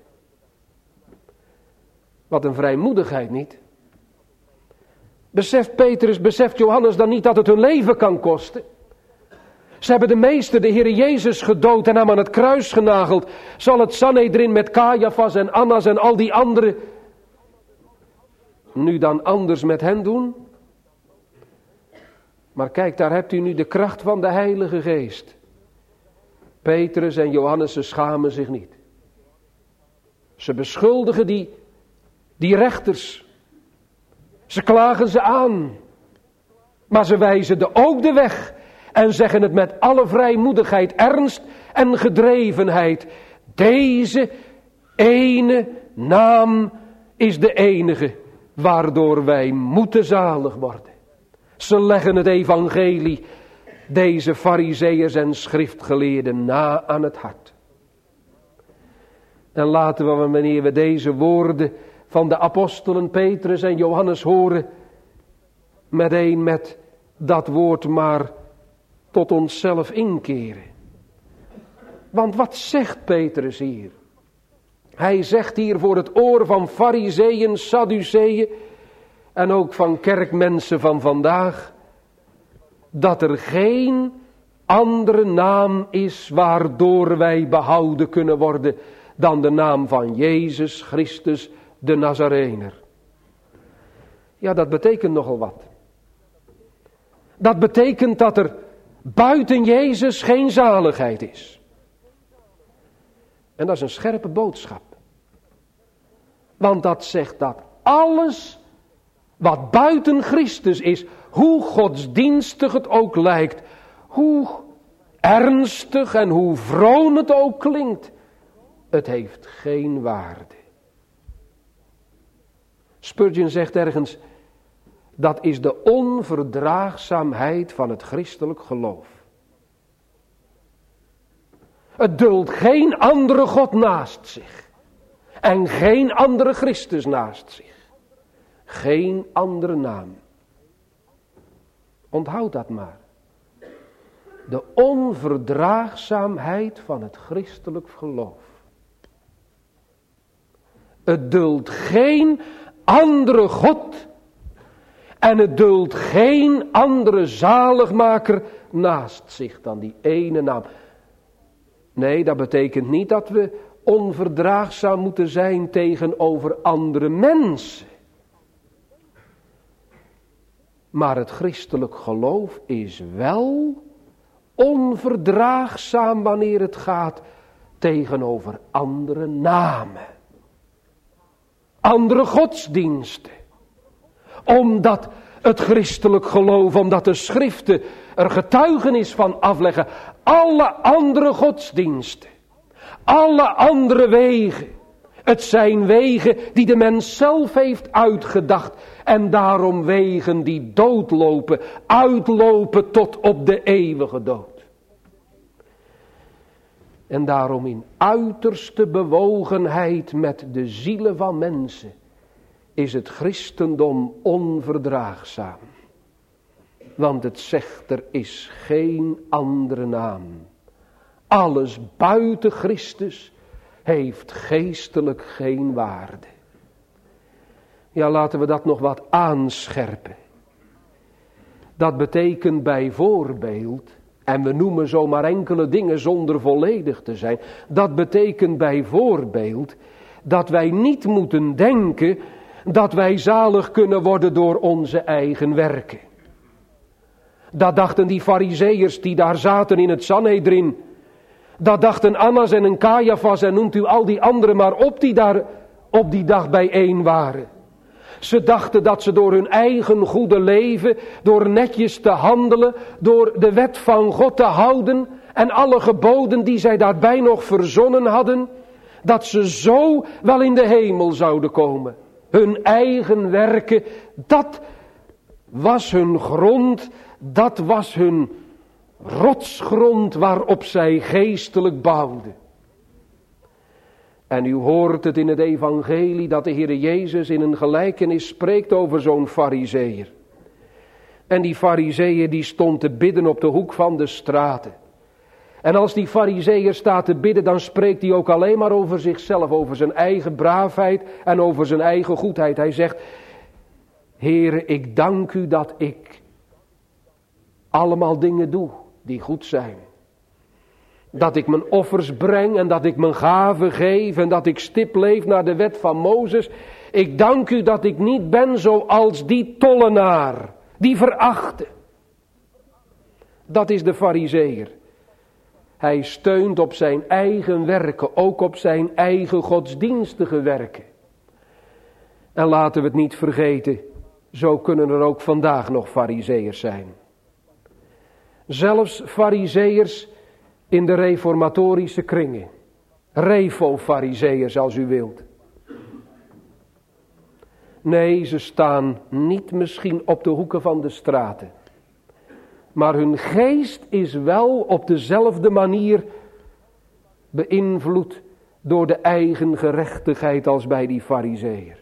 [SPEAKER 1] Wat een vrijmoedigheid, niet? Beseft Petrus, beseft Johannes dan niet dat het hun leven kan kosten? Ze hebben de meester, de Heer Jezus, gedood en hem aan het kruis genageld. Zal het Sanhedrin met Caiaphas en Annas en al die anderen nu dan anders met hen doen? Maar kijk, daar hebt u nu de kracht van de Heilige Geest. Petrus en Johannes, ze schamen zich niet. Ze beschuldigen die, die rechters. Ze klagen ze aan. Maar ze wijzen de ook de weg. En zeggen het met alle vrijmoedigheid, ernst en gedrevenheid. Deze ene naam is de enige waardoor wij moeten zalig worden. Ze leggen het evangelie, deze farizeeërs en schriftgeleerden, na aan het hart. En laten we, wanneer we deze woorden van de apostelen Petrus en Johannes horen, meteen met dat woord maar tot onszelf inkeren. Want wat zegt Petrus hier? Hij zegt hier voor het oor van farizeeën, sadduceeën en ook van kerkmensen van vandaag, dat er geen andere naam is waardoor wij behouden kunnen worden dan de naam van Jezus Christus de Nazarener. Ja, dat betekent nogal wat. Dat betekent dat er buiten Jezus geen zaligheid is. En dat is een scherpe boodschap. Want dat zegt dat alles wat buiten Christus is, hoe godsdienstig het ook lijkt, hoe ernstig en hoe vroom het ook klinkt, het heeft geen waarde. Spurgeon zegt ergens, dat is de onverdraagzaamheid van het christelijk geloof. Het duldt geen andere God naast zich. En geen andere Christus naast zich. Geen andere naam. Onthoud dat maar. De onverdraagzaamheid van het christelijk geloof. Het duldt geen andere God. En het duldt geen andere zaligmaker naast zich dan die ene naam. Nee, dat betekent niet dat we onverdraagzaam moeten zijn tegenover andere mensen. Maar het christelijk geloof is wel onverdraagzaam wanneer het gaat tegenover andere namen. Andere godsdiensten. Omdat het christelijk geloof, omdat de schriften er getuigenis van afleggen. Alle andere godsdiensten. Alle andere wegen. Het zijn wegen die de mens zelf heeft uitgedacht. En daarom wegen die doodlopen, uitlopen tot op de eeuwige dood. En daarom in uiterste bewogenheid met de zielen van mensen is het christendom onverdraagzaam. Want het zegt, er is geen andere naam. Alles buiten Christus heeft geestelijk geen waarde. Ja, laten we dat nog wat aanscherpen. Dat betekent bijvoorbeeld, en we noemen zomaar enkele dingen zonder volledig te zijn. Dat betekent bijvoorbeeld dat wij niet moeten denken dat wij zalig kunnen worden door onze eigen werken. Dat dachten die farizeeërs die daar zaten in het Sanhedrin. Dat dachten Annas en een Caiaphas en noemt u al die anderen maar op die daar op die dag bijeen waren. Ze dachten dat ze door hun eigen goede leven, door netjes te handelen, door de wet van God te houden en alle geboden die zij daarbij nog verzonnen hadden, dat ze zo wel in de hemel zouden komen. Hun eigen werken, dat was hun grond, dat was hun rotsgrond waarop zij geestelijk bouwden. En u hoort het in het evangelie dat de Heere Jezus in een gelijkenis spreekt over zo'n farizeeër. En die farizeeër die stond te bidden op de hoek van de straten. En als die farizeeër staat te bidden, dan spreekt hij ook alleen maar over zichzelf, over zijn eigen braafheid en over zijn eigen goedheid. Hij zegt, Heere, ik dank u dat ik allemaal dingen doe die goed zijn. Dat ik mijn offers breng en dat ik mijn gaven geef en dat ik stip leef naar de wet van Mozes. Ik dank u dat ik niet ben zoals die tollenaar, die verachte. Dat is de farizeeër. Hij steunt op zijn eigen werken, ook op zijn eigen godsdienstige werken. En laten we het niet vergeten, zo kunnen er ook vandaag nog farizeeërs zijn. Zelfs farizeeërs in de reformatorische kringen. Refo-farizeeërs als u wilt. Nee, ze staan niet misschien op de hoeken van de straten. Maar hun geest is wel op dezelfde manier beïnvloed door de eigen gerechtigheid als bij die farizeeër.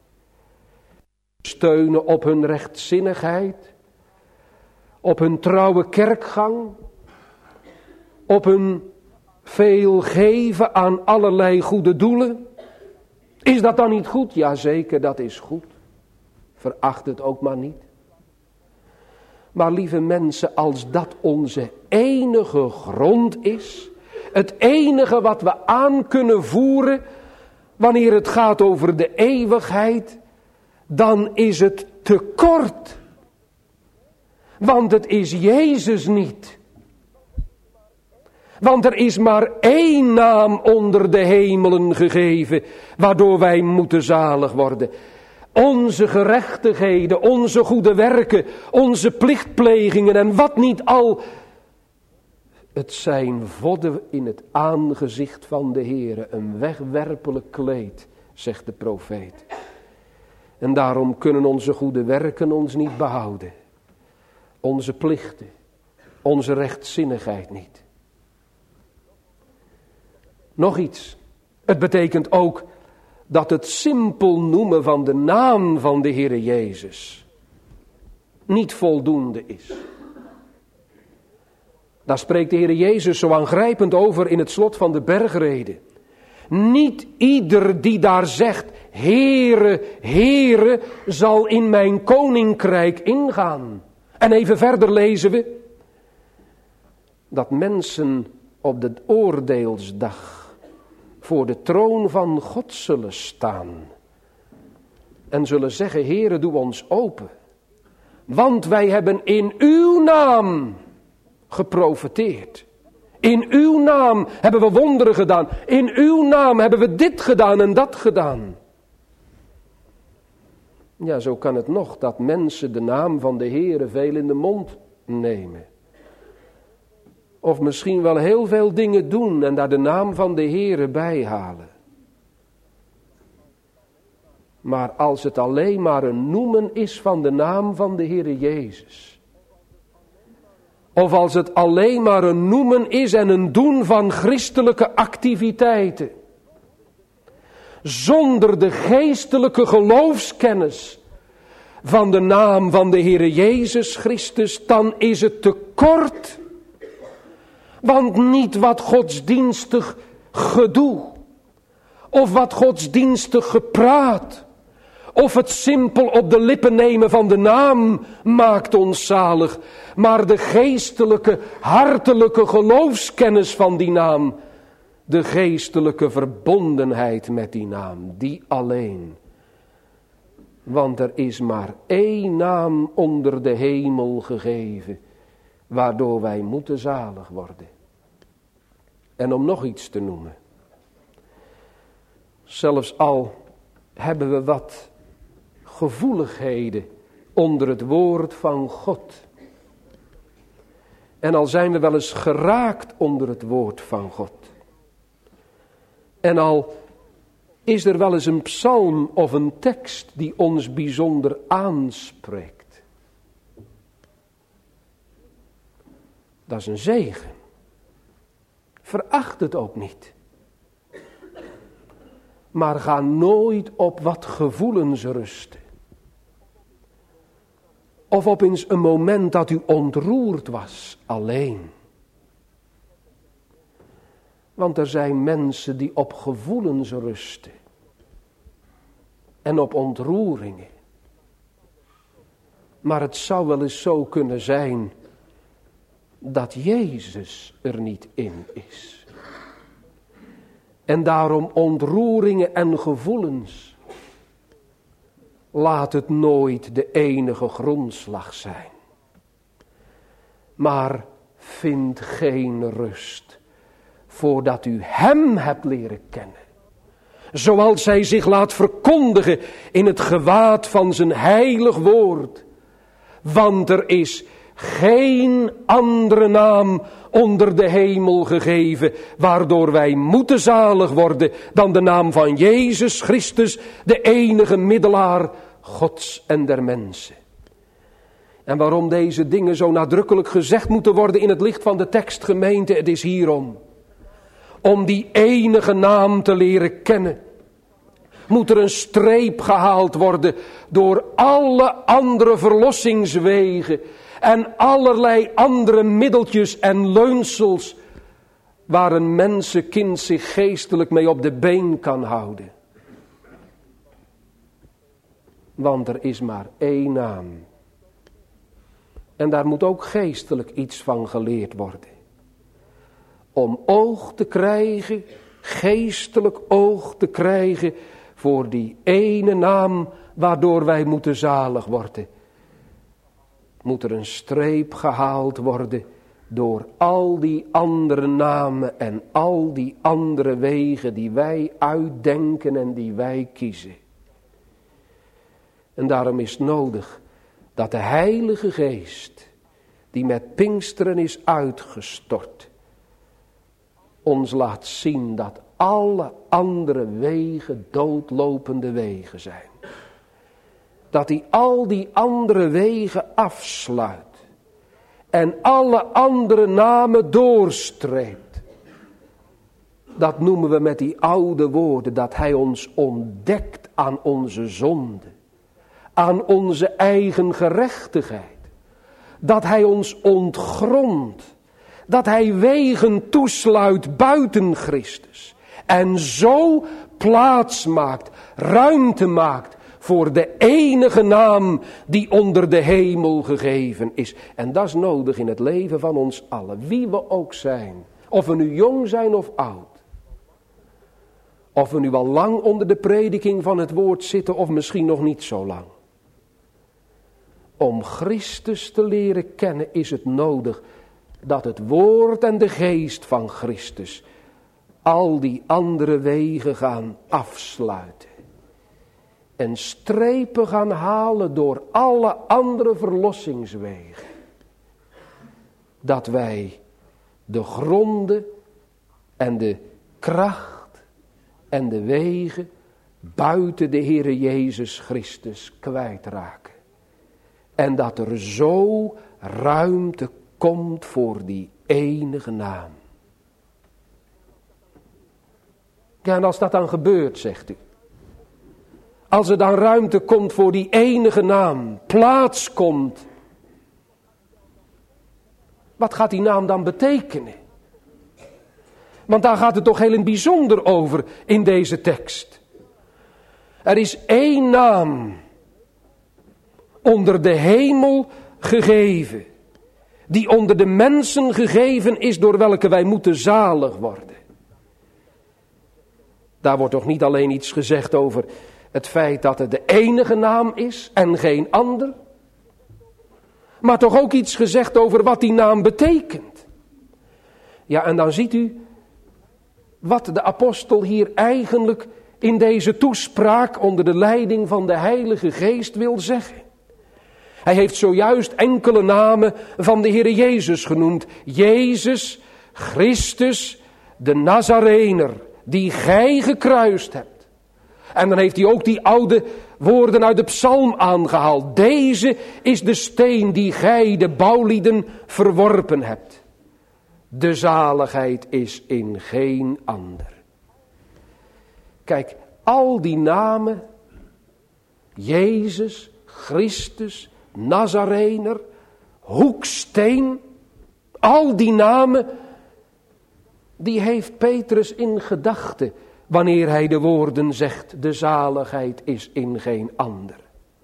[SPEAKER 1] Steunen op hun rechtzinnigheid, op hun trouwe kerkgang, op hun veel geven aan allerlei goede doelen. Is dat dan niet goed? Jazeker, dat is goed. Veracht het ook maar niet. Maar lieve mensen, als dat onze enige grond is, het enige wat we aan kunnen voeren, wanneer het gaat over de eeuwigheid, dan is het te kort. Want het is Jezus niet. Want er is maar één naam onder de hemelen gegeven, waardoor wij moeten zalig worden. Onze gerechtigheden, onze goede werken, onze plichtplegingen en wat niet al. Het zijn vodden in het aangezicht van de Heere, een wegwerpelijk kleed, zegt de profeet. En daarom kunnen onze goede werken ons niet behouden. Onze plichten, onze rechtzinnigheid niet. Nog iets. Het betekent ook dat het simpel noemen van de naam van de Heere Jezus niet voldoende is. Daar spreekt de Heere Jezus zo aangrijpend over in het slot van de bergrede. Niet ieder die daar zegt, Heere, Heere, zal in mijn koninkrijk ingaan. En even verder lezen we dat mensen op de oordeelsdag voor de troon van God zullen staan. En zullen zeggen, Heere, doe ons open. Want wij hebben in uw naam geprofeteerd. In uw naam hebben we wonderen gedaan. In uw naam hebben we dit gedaan en dat gedaan. Ja, zo kan het nog dat mensen de naam van de Heere veel in de mond nemen. Of misschien wel heel veel dingen doen en daar de naam van de Heere bij halen. Maar als het alleen maar een noemen is van de naam van de Heere Jezus. Of als het alleen maar een noemen is en een doen van christelijke activiteiten. Zonder de geestelijke geloofskennis van de naam van de Heere Jezus Christus, dan is het te kort. Want niet wat godsdienstig gedoe, of wat godsdienstig gepraat, of het simpel op de lippen nemen van de naam maakt ons zalig, maar de geestelijke, hartelijke geloofskennis van die naam, de geestelijke verbondenheid met die naam, die alleen. Want er is maar één naam onder de hemel gegeven, waardoor wij moeten zalig worden. En om nog iets te noemen. Zelfs al hebben we wat gevoeligheden onder het woord van God. En al zijn we wel eens geraakt onder het woord van God. En al is er wel eens een psalm of een tekst die ons bijzonder aanspreekt. Dat is een zegen. Veracht het ook niet. Maar ga nooit op wat gevoelens rusten. Of op eens een moment dat u ontroerd was, alleen. Want er zijn mensen die op gevoelens rusten. En op ontroeringen. Maar het zou wel eens zo kunnen zijn dat Jezus er niet in is. En daarom ontroeringen en gevoelens, laat het nooit de enige grondslag zijn. Maar vind geen rust voordat u hem hebt leren kennen. Zoals hij zich laat verkondigen in het gewaad van zijn heilig woord. Want er is geen andere naam onder de hemel gegeven, waardoor wij moeten zalig worden, dan de naam van Jezus Christus, de enige middelaar Gods en der mensen. En waarom deze dingen zo nadrukkelijk gezegd moeten worden in het licht van de tekst, gemeente, het is hierom. Om die enige naam te leren kennen, moet er een streep gehaald worden door alle andere verlossingswegen en allerlei andere middeltjes en leunsels waar een mensenkind zich geestelijk mee op de been kan houden. Want er is maar één naam. En daar moet ook geestelijk iets van geleerd worden. Om oog te krijgen, geestelijk oog te krijgen voor die ene naam waardoor wij moeten zalig worden. Moet er een streep gehaald worden door al die andere namen en al die andere wegen die wij uitdenken en die wij kiezen. En daarom is het nodig dat de Heilige Geest, die met Pinksteren is uitgestort, ons laat zien dat alle andere wegen doodlopende wegen zijn. Dat hij al die andere wegen afsluit. En alle andere namen doorstreept. Dat noemen we met die oude woorden, dat hij ons ontdekt aan onze zonde. Aan onze eigen gerechtigheid. Dat hij ons ontgrondt. Dat hij wegen toesluit buiten Christus. En zo plaats maakt, ruimte maakt voor de enige naam die onder de hemel gegeven is. En dat is nodig in het leven van ons allen, wie we ook zijn. Of we nu jong zijn of oud. Of we nu al lang onder de prediking van het woord zitten of misschien nog niet zo lang. Om Christus te leren kennen is het nodig dat het woord en de geest van Christus al die andere wegen gaan afsluiten. En strepen gaan halen door alle andere verlossingswegen. Dat wij de gronden en de kracht en de wegen buiten de Heere Jezus Christus kwijtraken. En dat er zo ruimte komt voor die enige naam. Ja, en als dat dan gebeurt, zegt u. Als er dan ruimte komt voor die enige naam, plaats komt. Wat gaat die naam dan betekenen? Want daar gaat het toch heel in het bijzonder over in deze tekst. Er is één naam onder de hemel gegeven, die onder de mensen gegeven is door welke wij moeten zalig worden. Daar wordt toch niet alleen iets gezegd over het feit dat het de enige naam is en geen ander. maar toch ook iets gezegd over wat die naam betekent. Ja, en dan ziet u wat de apostel hier eigenlijk in deze toespraak onder de leiding van de Heilige Geest wil zeggen. Hij heeft zojuist enkele namen van de Heere Jezus genoemd. Jezus, Christus, de Nazarener, die gij gekruist hebt. En dan heeft hij ook die oude woorden uit de psalm aangehaald. Deze is de steen die gij, de bouwlieden, verworpen hebt. De zaligheid is in geen ander. Kijk, al die namen, Jezus, Christus, Nazarener, hoeksteen, al die namen, die heeft Petrus in gedachten wanneer hij de woorden zegt, de zaligheid is in geen ander.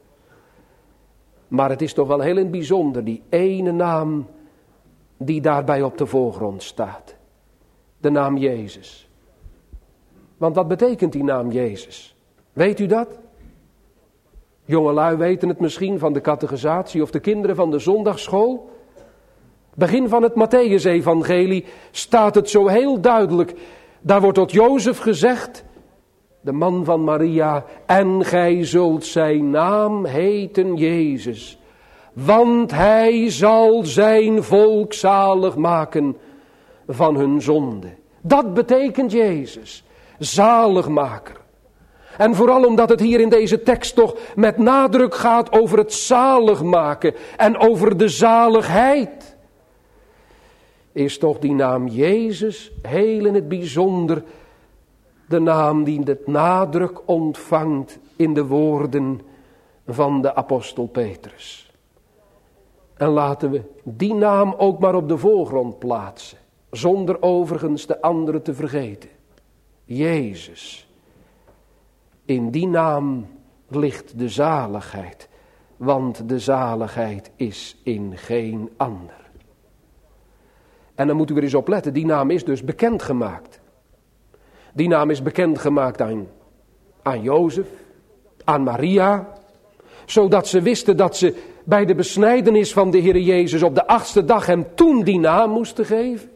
[SPEAKER 1] Maar het is toch wel heel in het bijzonder, die ene naam die daarbij op de voorgrond staat. De naam Jezus. Want wat betekent die naam Jezus? Weet u dat? Jongelui weten het misschien van de catechisatie of de kinderen van de zondagsschool. Begin van het Mattheüs-evangelie staat het zo heel duidelijk. Daar wordt tot Jozef gezegd, de man van Maria, en gij zult zijn naam heten Jezus. Want hij zal zijn volk zalig maken van hun zonde. Dat betekent Jezus, zaligmaker. En vooral omdat het hier in deze tekst toch met nadruk gaat over het zaligmaken en over de zaligheid, is toch die naam Jezus heel in het bijzonder de naam die de nadruk ontvangt in de woorden van de apostel Petrus. En laten we die naam ook maar op de voorgrond plaatsen, zonder overigens de andere te vergeten. Jezus. In die naam ligt de zaligheid, want de zaligheid is in geen ander. En dan moeten we er eens op letten, die naam is dus bekendgemaakt. Die naam is bekendgemaakt aan, aan Jozef, aan Maria, zodat ze wisten dat ze bij de besnijdenis van de Heer Jezus op de achtste dag hem toen die naam moesten geven.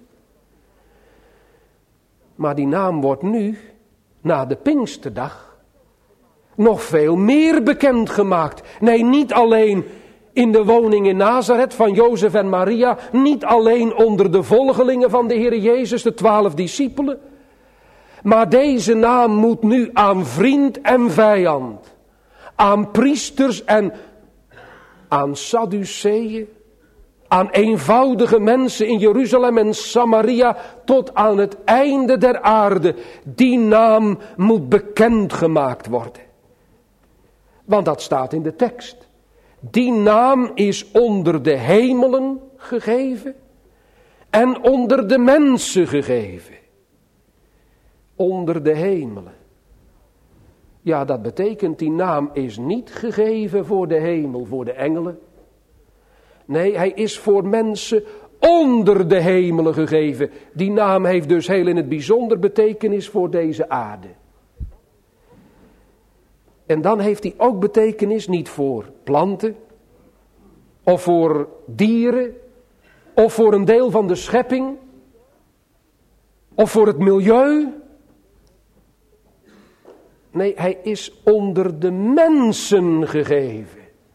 [SPEAKER 1] Maar die naam wordt nu, na de Pinksterdag, nog veel meer bekendgemaakt. Nee, niet alleen in de woning in Nazareth van Jozef en Maria, niet alleen onder de volgelingen van de Heer Jezus, de twaalf discipelen. Maar deze naam moet nu aan vriend en vijand, aan priesters en aan Sadduceeën, aan eenvoudige mensen in Jeruzalem en Samaria tot aan het einde der aarde. Die naam moet bekendgemaakt worden. Want dat staat in de tekst. Die naam is onder de hemelen gegeven en onder de mensen gegeven. Onder de hemelen. Ja, dat betekent die naam is niet gegeven voor de hemel, voor de engelen. Nee, hij is voor mensen onder de hemelen gegeven. Die naam heeft dus heel in het bijzonder betekenis voor deze aarde. En dan heeft hij ook betekenis niet voor planten, of voor dieren, of voor een deel van de schepping, of voor het milieu. Nee, hij is onder de mensen gegeven.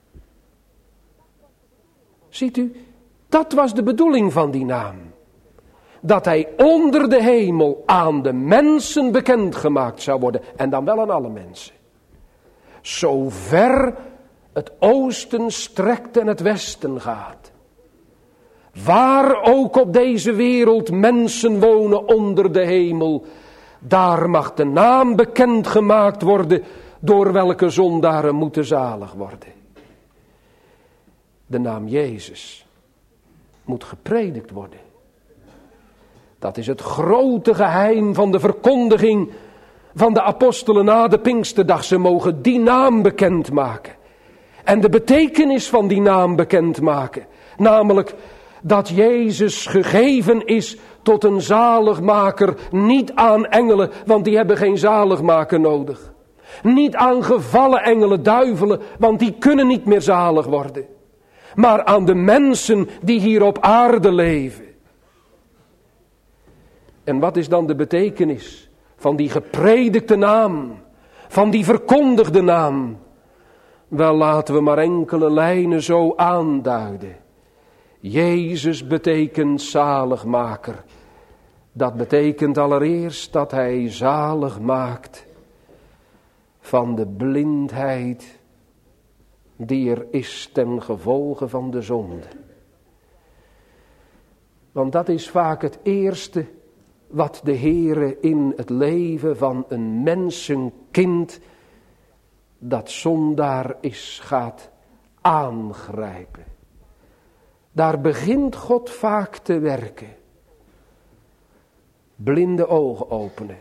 [SPEAKER 1] Ziet u, dat was de bedoeling van die naam. Dat hij onder de hemel aan de mensen bekendgemaakt zou worden. En dan wel aan alle mensen. Zover het oosten strekt en het westen gaat. Waar ook op deze wereld mensen wonen onder de hemel, daar mag de naam bekendgemaakt worden door welke zondaren moeten zalig worden. De naam Jezus moet gepredikt worden. Dat is het grote geheim van de verkondiging van de apostelen na de Pinksterdag. Ze mogen die naam bekendmaken. En de betekenis van die naam bekendmaken. Namelijk dat Jezus gegeven is tot een zaligmaker. Niet aan engelen, want die hebben geen zaligmaker nodig. Niet aan gevallen engelen, duivelen, want die kunnen niet meer zalig worden. maar aan de mensen die hier op aarde leven. En wat is dan de betekenis van die gepredikte naam, van die verkondigde naam? Wel, laten we maar enkele lijnen zo aanduiden. Jezus betekent zaligmaker. Dat betekent allereerst dat hij zalig maakt van de blindheid die er is ten gevolge van de zonde. Want dat is vaak het eerste wat de Heere in het leven van een mensenkind dat zondaar is gaat aangrijpen. Daar begint God vaak te werken. Blinde ogen openen.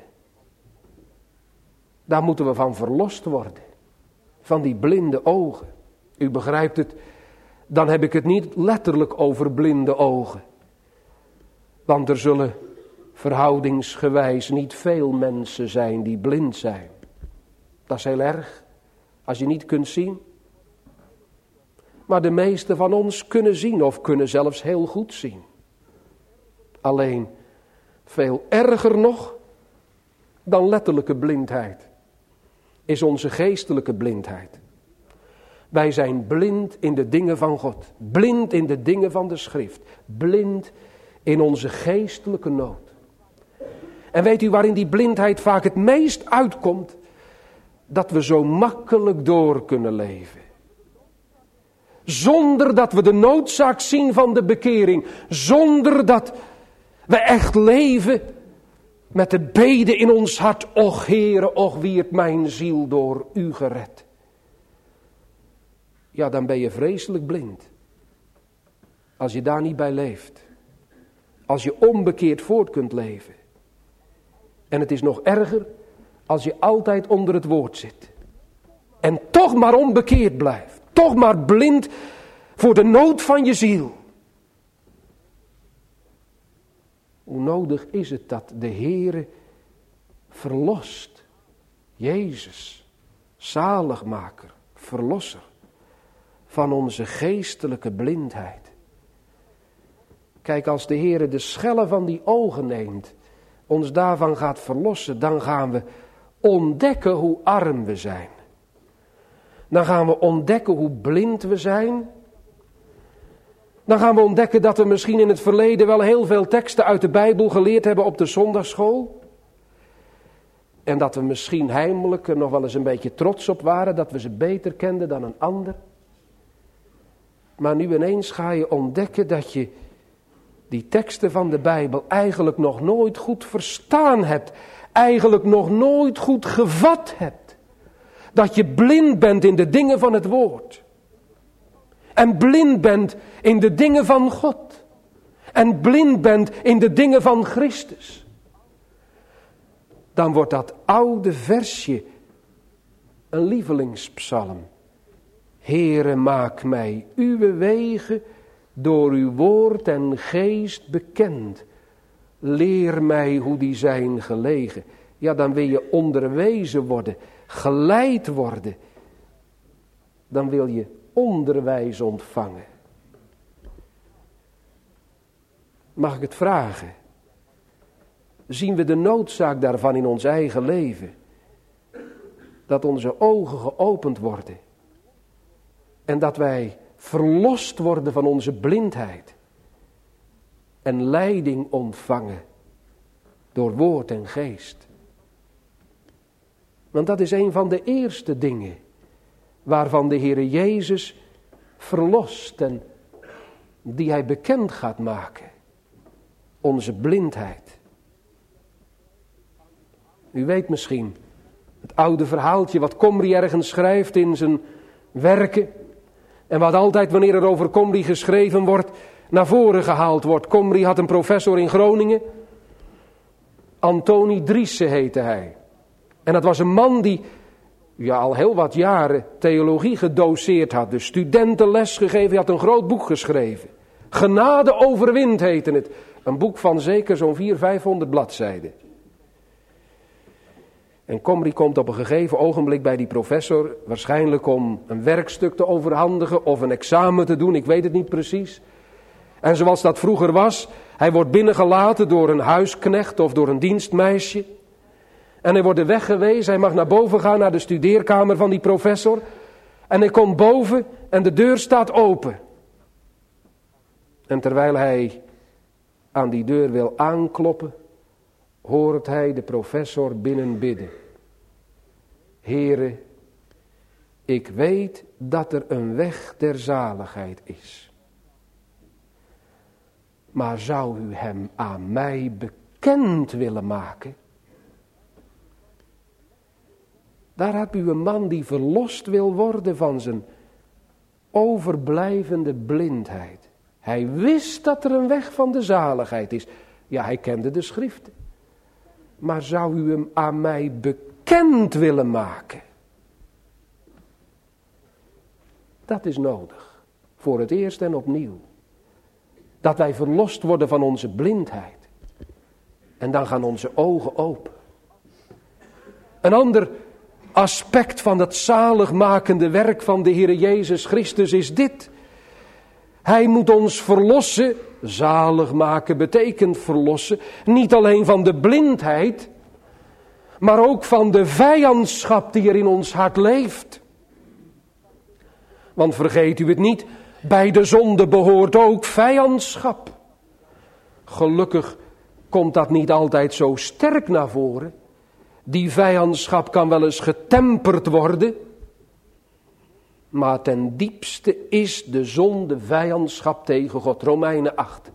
[SPEAKER 1] Daar moeten we van verlost worden. Van die blinde ogen. U begrijpt het, dan heb ik het niet letterlijk over blinde ogen. Want er zullen verhoudingsgewijs niet veel mensen zijn die blind zijn. Dat is heel erg, als je niet kunt zien. Maar de meesten van ons kunnen zien of kunnen zelfs heel goed zien. Alleen, veel erger nog dan letterlijke blindheid is onze geestelijke blindheid. Wij zijn blind in de dingen van God. Blind in de dingen van de schrift. Blind in onze geestelijke nood. En weet u waarin die blindheid vaak het meest uitkomt? Dat we zo makkelijk door kunnen leven. Zonder dat we de noodzaak zien van de bekering. Zonder dat we echt leven met de bede in ons hart. Och Heere, och wierd mijn ziel door u gered. Ja, dan ben je vreselijk blind. Als je daar niet bij leeft. Als je onbekeerd voort kunt leven. En het is nog erger als je altijd onder het woord zit. En toch maar onbekeerd blijft. Toch maar blind voor de nood van je ziel. Hoe nodig is het dat de Heere verlost. Jezus, zaligmaker, verlosser. Van onze geestelijke blindheid. Kijk, als de Heere de schellen van die ogen neemt, ons daarvan gaat verlossen, dan gaan we ontdekken hoe arm we zijn. Dan gaan we ontdekken hoe blind we zijn. Dan gaan we ontdekken dat we misschien in het verleden wel heel veel teksten uit de Bijbel geleerd hebben op de zondagsschool. En dat we misschien heimelijk er nog wel eens een beetje trots op waren, dat we ze beter kenden dan een ander. Maar nu ineens ga je ontdekken dat je die teksten van de Bijbel eigenlijk nog nooit goed verstaan hebt. Eigenlijk nog nooit goed gevat hebt. Dat je blind bent in de dingen van het woord. En blind bent in de dingen van God. En blind bent in de dingen van Christus. Dan wordt dat oude versje een lievelingspsalm. Heere, maak mij uw wegen door uw woord en geest bekend. Leer mij hoe die zijn gelegen. Ja, dan wil je onderwezen worden, geleid worden. Dan wil je onderwijs ontvangen. Mag ik het vragen? Zien we de noodzaak daarvan in ons eigen leven? Dat onze ogen geopend worden. En dat wij verlost worden van onze blindheid. En leiding ontvangen door woord en geest. Want dat is een van de eerste dingen waarvan de Heere Jezus verlost en die hij bekend gaat maken. Onze blindheid. U weet misschien het oude verhaaltje wat Komrie ergens schrijft in zijn werken. En wat altijd wanneer er over Komrie geschreven wordt, naar voren gehaald wordt. Komrie had een professor in Groningen. Antoni Driessen heette hij. En dat was een man die ja, al heel wat jaren theologie gedoseerd had. Dus studenten les gegeven. Hij had een groot boek geschreven. Genade overwint heette het. Een boek van zeker zo'n vierhonderd, vijfhonderd bladzijden. En Komrie komt op een gegeven ogenblik bij die professor, waarschijnlijk om een werkstuk te overhandigen of een examen te doen, ik weet het niet precies. En zoals dat vroeger was, hij wordt binnengelaten door een huisknecht of door een dienstmeisje. En hij wordt de weg gewezen, hij mag naar boven gaan naar de studeerkamer van die professor. En hij komt boven en de deur staat open. En terwijl hij aan die deur wil aankloppen, hoort hij de professor binnen bidden. Heere, ik weet dat er een weg der zaligheid is. Maar zou u hem aan mij bekend willen maken? Daar hebt u een man die verlost wil worden van zijn overblijvende blindheid. Hij wist dat er een weg van de zaligheid is. Ja, hij kende de schriften. Maar zou u hem aan mij bekend willen maken? Dat is nodig. Voor het eerst en opnieuw. Dat wij verlost worden van onze blindheid. En dan gaan onze ogen open. Een ander aspect van het zaligmakende werk van de Heer Jezus Christus is dit. Hij moet ons verlossen. Zalig maken betekent verlossen. Niet alleen van de blindheid, maar ook van de vijandschap die er in ons hart leeft. Want vergeet u het niet, bij de zonde behoort ook vijandschap. Gelukkig komt dat niet altijd zo sterk naar voren. Die vijandschap kan wel eens getemperd worden. Maar ten diepste is de zonde vijandschap tegen God. Romeinen acht.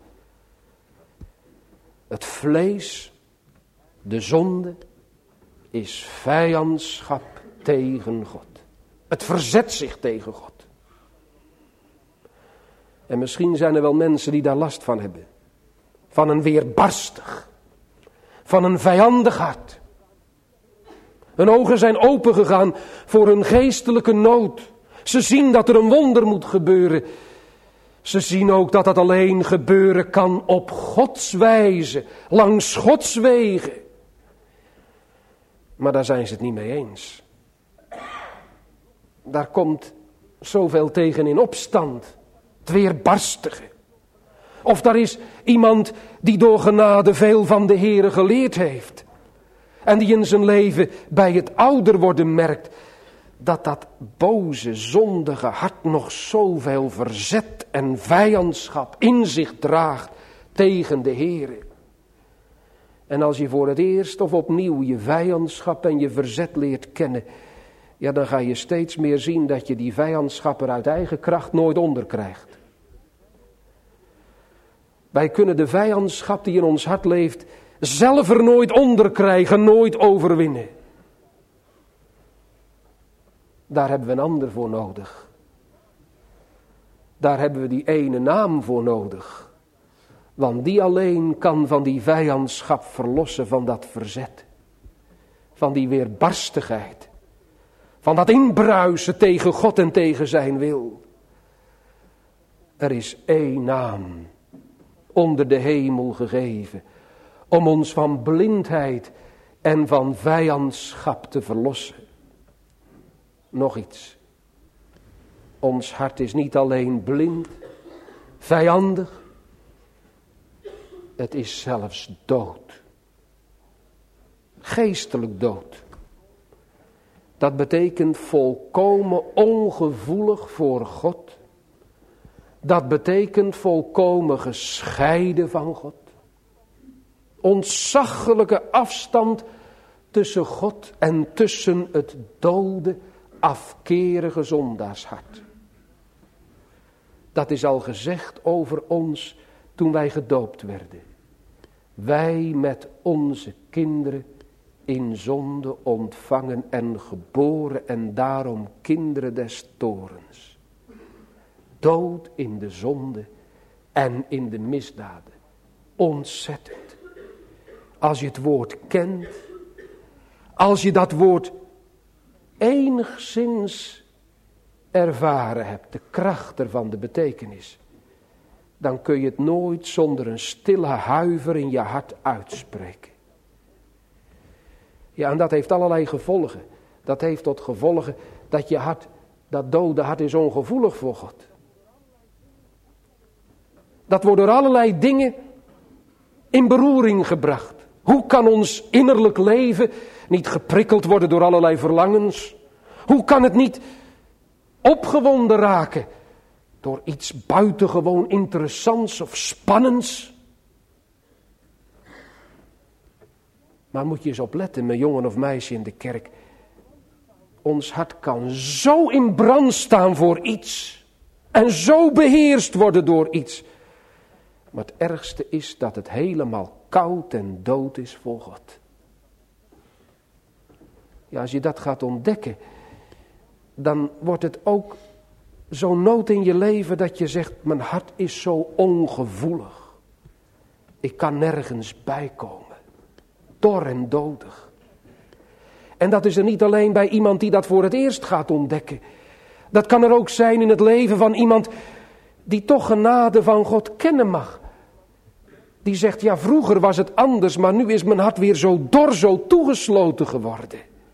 [SPEAKER 1] Het vlees, de zonde, is vijandschap tegen God. Het verzet zich tegen God. En misschien zijn er wel mensen die daar last van hebben. Van een weerbarstig, van een vijandig hart. Hun ogen zijn opengegaan voor hun geestelijke nood. Ze zien dat er een wonder moet gebeuren. Ze zien ook dat dat alleen gebeuren kan op Gods wijze, langs Gods wegen. Maar daar zijn ze het niet mee eens. Daar komt zoveel tegen in opstand. Het weerbarstige. Of daar is iemand die door genade veel van de Heere geleerd heeft. En die in zijn leven bij het ouder worden merkt dat dat boze, zondige hart nog zoveel verzet en vijandschap in zich draagt tegen de Heere. En als je voor het eerst of opnieuw je vijandschap en je verzet leert kennen, ja, dan ga je steeds meer zien dat je die vijandschap er uit eigen kracht nooit onder krijgt. Wij kunnen de vijandschap die in ons hart leeft zelf er nooit onder krijgen, nooit overwinnen. Daar hebben we een ander voor nodig. Daar hebben we die ene naam voor nodig. Want die alleen kan van die vijandschap verlossen, van dat verzet. Van die weerbarstigheid. Van dat inbruisen tegen God en tegen zijn wil. Er is één naam onder de hemel gegeven. Om ons van blindheid en van vijandschap te verlossen. Nog iets. Ons hart is niet alleen blind, vijandig. Het is zelfs dood. Geestelijk dood. Dat betekent volkomen ongevoelig voor God. Dat betekent volkomen gescheiden van God. Ontzaglijke afstand tussen God en tussen het dode, afkerige zondaarshart. Dat is al gezegd over ons toen wij gedoopt werden. Wij met onze kinderen in zonde ontvangen en geboren en daarom kinderen des torens. Dood in de zonde en in de misdaden. Ontzettend. Als je het woord kent, als je dat woord enigszins ervaren hebt, de kracht ervan, de betekenis, dan kun je het nooit zonder een stille huiver in je hart uitspreken. Ja, en dat heeft allerlei gevolgen. Dat heeft tot gevolgen dat je hart, dat dode hart is ongevoelig voor God. Dat wordt door allerlei dingen in beroering gebracht. Hoe kan ons innerlijk leven niet geprikkeld worden door allerlei verlangens? Hoe kan het niet opgewonden raken door iets buitengewoon interessants of spannends? Maar moet je eens opletten, mijn jongen of meisje in de kerk. Ons hart kan zo in brand staan voor iets. En zo beheerst worden door iets. Maar het ergste is dat het helemaal koud en dood is voor God. Ja, als je dat gaat ontdekken, dan wordt het ook zo'n nood in je leven dat je zegt, mijn hart is zo ongevoelig. Ik kan nergens bij komen. Dor en dodig. En dat is er niet alleen bij iemand die dat voor het eerst gaat ontdekken. Dat kan er ook zijn in het leven van iemand die toch genade van God kennen mag. Die zegt, ja, vroeger was het anders, maar nu is mijn hart weer zo dor, zo toegesloten geworden.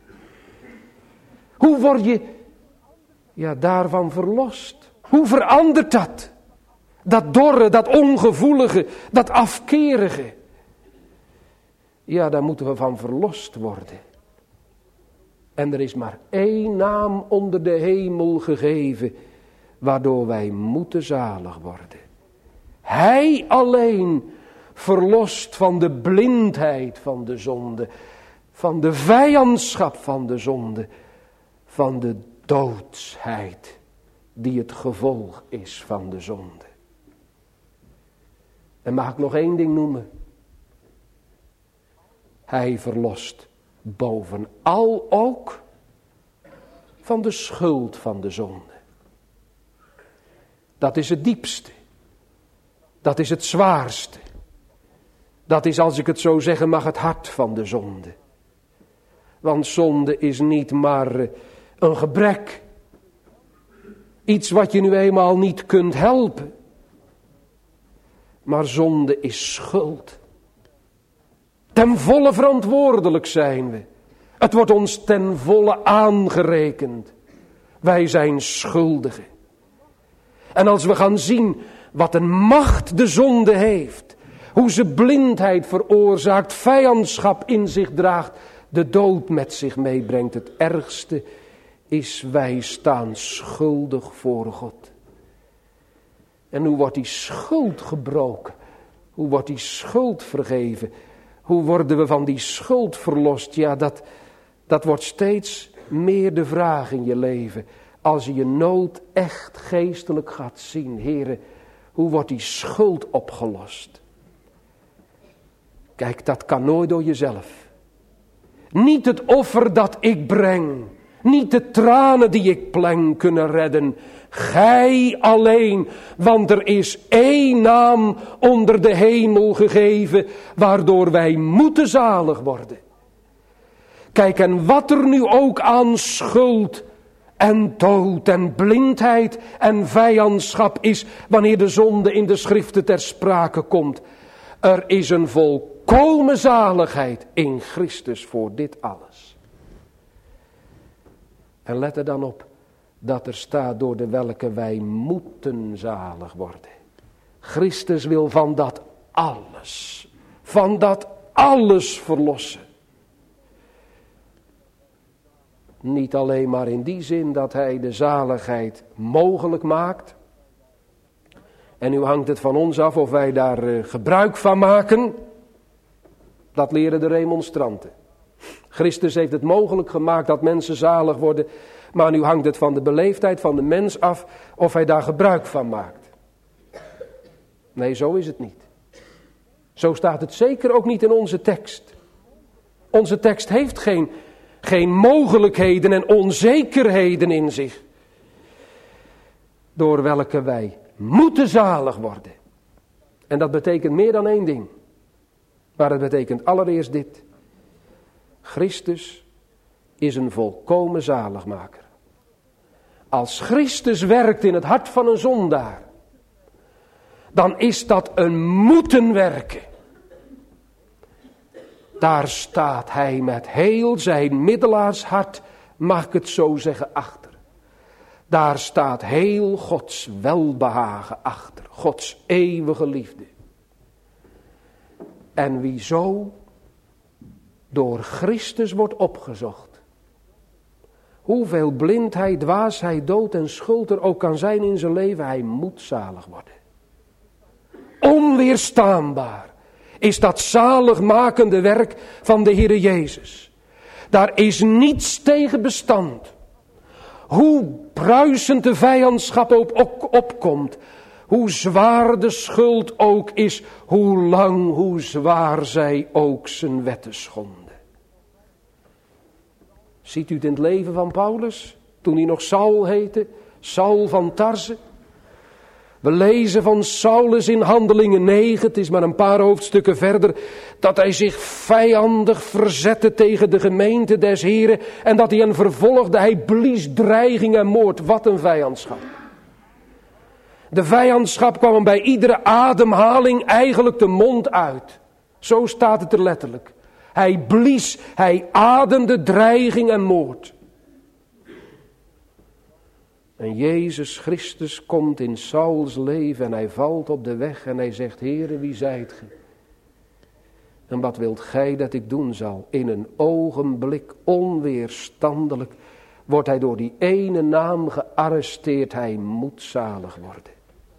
[SPEAKER 1] Hoe word je ja, daarvan verlost? Hoe verandert dat? Dat dorre, dat ongevoelige, dat afkerige. Ja, daar moeten we van verlost worden. En er is maar één naam onder de hemel gegeven, waardoor wij moeten zalig worden. Hij alleen verlost van de blindheid van de zonde, van de vijandschap van de zonde, van de doodsheid die het gevolg is van de zonde. En mag ik nog één ding noemen? Hij verlost bovenal ook van de schuld van de zonde. Dat is het diepste. Dat is het zwaarste. Dat is, als ik het zo zeggen mag, het hart van de zonde. Want zonde is niet maar een gebrek. Iets wat je nu eenmaal niet kunt helpen. Maar zonde is schuld. Ten volle verantwoordelijk zijn we. Het wordt ons ten volle aangerekend. Wij zijn schuldigen. En als we gaan zien wat een macht de zonde heeft, hoe ze blindheid veroorzaakt, vijandschap in zich draagt, de dood met zich meebrengt. Het ergste is, wij staan schuldig voor God. En hoe wordt die schuld gebroken? Hoe wordt die schuld vergeven? Hoe worden we van die schuld verlost? Ja, dat, dat wordt steeds meer de vraag in je leven. Als je je nood echt geestelijk gaat zien. Heren, hoe wordt die schuld opgelost? Kijk, dat kan nooit door jezelf. Niet het offer dat ik breng. Niet de tranen die ik pleng kunnen redden. Gij alleen, want er is één naam onder de hemel gegeven, waardoor wij moeten zalig worden. Kijk, en wat er nu ook aan schuld en dood en blindheid en vijandschap is, wanneer de zonde in de schriften ter sprake komt. Er is een volkomen zaligheid in Christus voor dit alles. En let er dan op dat er staat, door de welke wij moeten zalig worden. Christus wil van dat alles, van dat alles verlossen. Niet alleen maar in die zin dat hij de zaligheid mogelijk maakt. En nu hangt het van ons af of wij daar uh, gebruik van maken. Dat leren de remonstranten. Christus heeft het mogelijk gemaakt dat mensen zalig worden. Maar nu hangt het van de beleefdheid van de mens af of hij daar gebruik van maakt. Nee, zo is het niet. Zo staat het zeker ook niet in onze tekst. Onze tekst heeft geen, geen mogelijkheden en onzekerheden in zich. Door welke wij moeten zalig worden. En dat betekent meer dan één ding. Maar het betekent allereerst dit. Christus is een volkomen zaligmaker. Als Christus werkt in het hart van een zondaar, dan is dat een moeten werken. Daar staat hij met heel zijn middelaarshart, mag ik het zo zeggen, achter. Daar staat heel Gods welbehagen achter. Gods eeuwige liefde. En wie zo door Christus wordt opgezocht. Hoeveel blindheid, dwaasheid, dood en schuld er ook kan zijn in zijn leven. Hij moet zalig worden. Onweerstaanbaar is dat zaligmakende werk van de Heere Jezus. Daar is niets tegen bestand. Hoe bruisend de vijandschap ook opkomt. Hoe zwaar de schuld ook is. Hoe lang, hoe zwaar zij ook zijn wetten schonden. Ziet u het in het leven van Paulus? Toen hij nog Saul heette. Saul van Tarse. We lezen van Saulus in Handelingen negen, het is maar een paar hoofdstukken verder, dat hij zich vijandig verzette tegen de gemeente des Heren en dat hij hen vervolgde. Hij blies dreiging en moord. Wat een vijandschap. De vijandschap kwam hem bij iedere ademhaling eigenlijk de mond uit. Zo staat het er letterlijk. Hij blies, hij ademde dreiging en moord. En Jezus Christus komt in Sauls leven en hij valt op de weg en hij zegt, Heere, wie zijt ge? En wat wilt gij dat ik doen zal? In een ogenblik, onweerstandelijk, wordt hij door die ene naam gearresteerd. Hij moet zalig worden.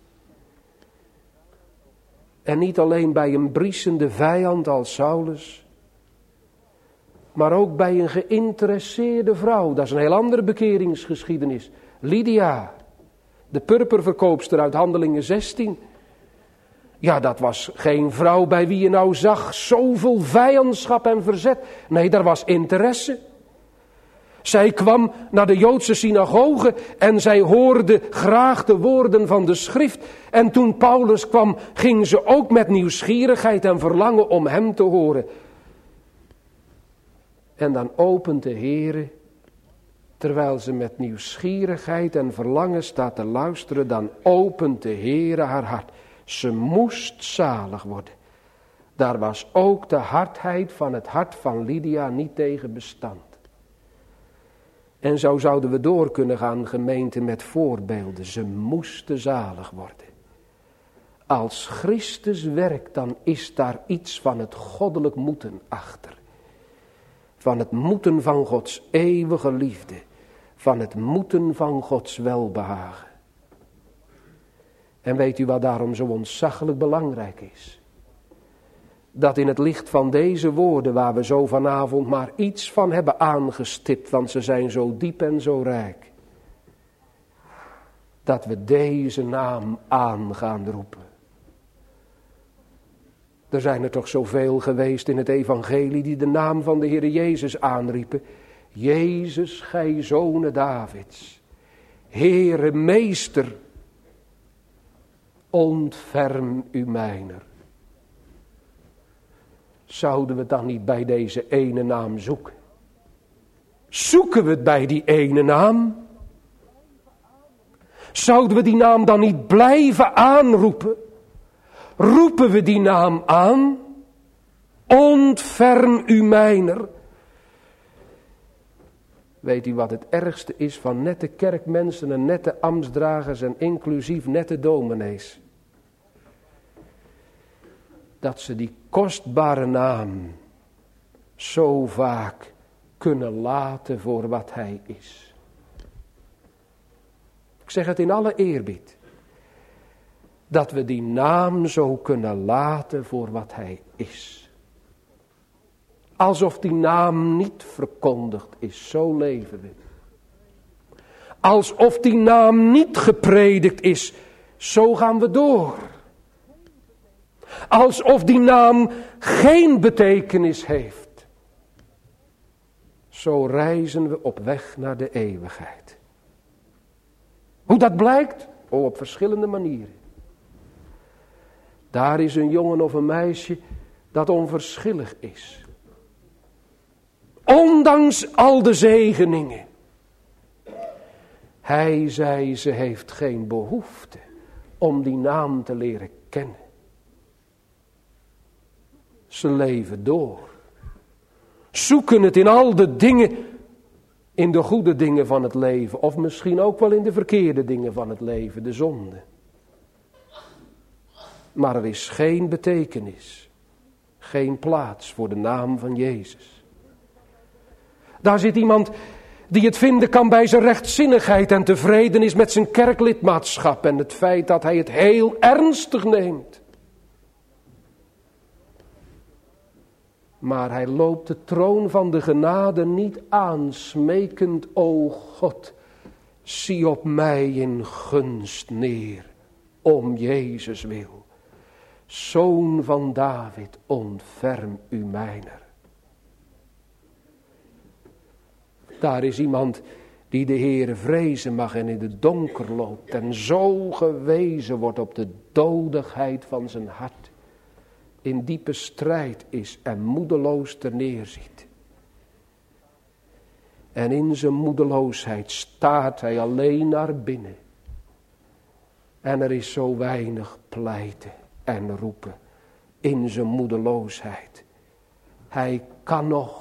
[SPEAKER 1] En niet alleen bij een briesende vijand als Saulus, maar ook bij een geïnteresseerde vrouw. Dat is een heel andere bekeringsgeschiedenis. Lydia, de purperverkoopster uit Handelingen zestien. Ja, dat was geen vrouw bij wie je nou zag zoveel vijandschap en verzet. Nee, daar was interesse. Zij kwam naar de Joodse synagoge en zij hoorde graag de woorden van de schrift. En toen Paulus kwam, ging ze ook met nieuwsgierigheid en verlangen om hem te horen. En dan opent de Heere, terwijl ze met nieuwsgierigheid en verlangen staat te luisteren, dan opent de Heere haar hart. Ze moest zalig worden. Daar was ook de hardheid van het hart van Lydia niet tegen bestand. En zo zouden we door kunnen gaan, gemeente, met voorbeelden. Ze moesten zalig worden. Als Christus werkt, dan is daar iets van het goddelijk moeten achter. Van het moeten van Gods eeuwige liefde. Van het moeten van Gods welbehagen. En weet u wat daarom zo ontzaglijk belangrijk is? Dat in het licht van deze woorden, waar we zo vanavond maar iets van hebben aangestipt, want ze zijn zo diep en zo rijk, dat we deze naam aan gaan roepen. Er zijn er toch zoveel geweest in het evangelie die de naam van de Heere Jezus aanriepen. Jezus, gij zonen Davids, Heere Meester, ontferm u mijner. Zouden we het dan niet bij deze ene naam zoeken? Zoeken we het bij die ene naam? Zouden we die naam dan niet blijven aanroepen? Roepen we die naam aan? Ontferm u mijner. Weet u wat het ergste is van nette kerkmensen en nette ambtsdragers en inclusief nette dominees? Dat ze die kostbare naam zo vaak kunnen laten voor wat hij is. Ik zeg het in alle eerbied. Dat we die naam zo kunnen laten voor wat hij is. Alsof die naam niet verkondigd is, zo leven we. Alsof die naam niet gepredikt is, zo gaan we door. Alsof die naam geen betekenis heeft. Zo reizen we op weg naar de eeuwigheid. Hoe dat blijkt? Oh, op verschillende manieren. Daar is een jongen of een meisje dat onverschillig is. Ondanks al de zegeningen. Hij zei, ze heeft geen behoefte om die naam te leren kennen. Ze leven door. Zoeken het in al de dingen, in de goede dingen van het leven. Of misschien ook wel in de verkeerde dingen van het leven, de zonde. Maar er is geen betekenis, geen plaats voor de naam van Jezus. Daar zit iemand die het vinden kan bij zijn rechtzinnigheid en tevreden is met zijn kerklidmaatschap en het feit dat hij het heel ernstig neemt. Maar hij loopt de troon van de genade niet aan, smekend, o God, zie op mij in gunst neer, om Jezus wil. Zoon van David, ontferm u mijner. Daar is iemand die de Heere vrezen mag en in het donker loopt en zo gewezen wordt op de dodigheid van zijn hart. In diepe strijd is en moedeloos terneerziet. En in zijn moedeloosheid staart hij alleen naar binnen. En er is zo weinig pleiten en roepen in zijn moedeloosheid. Hij kan nog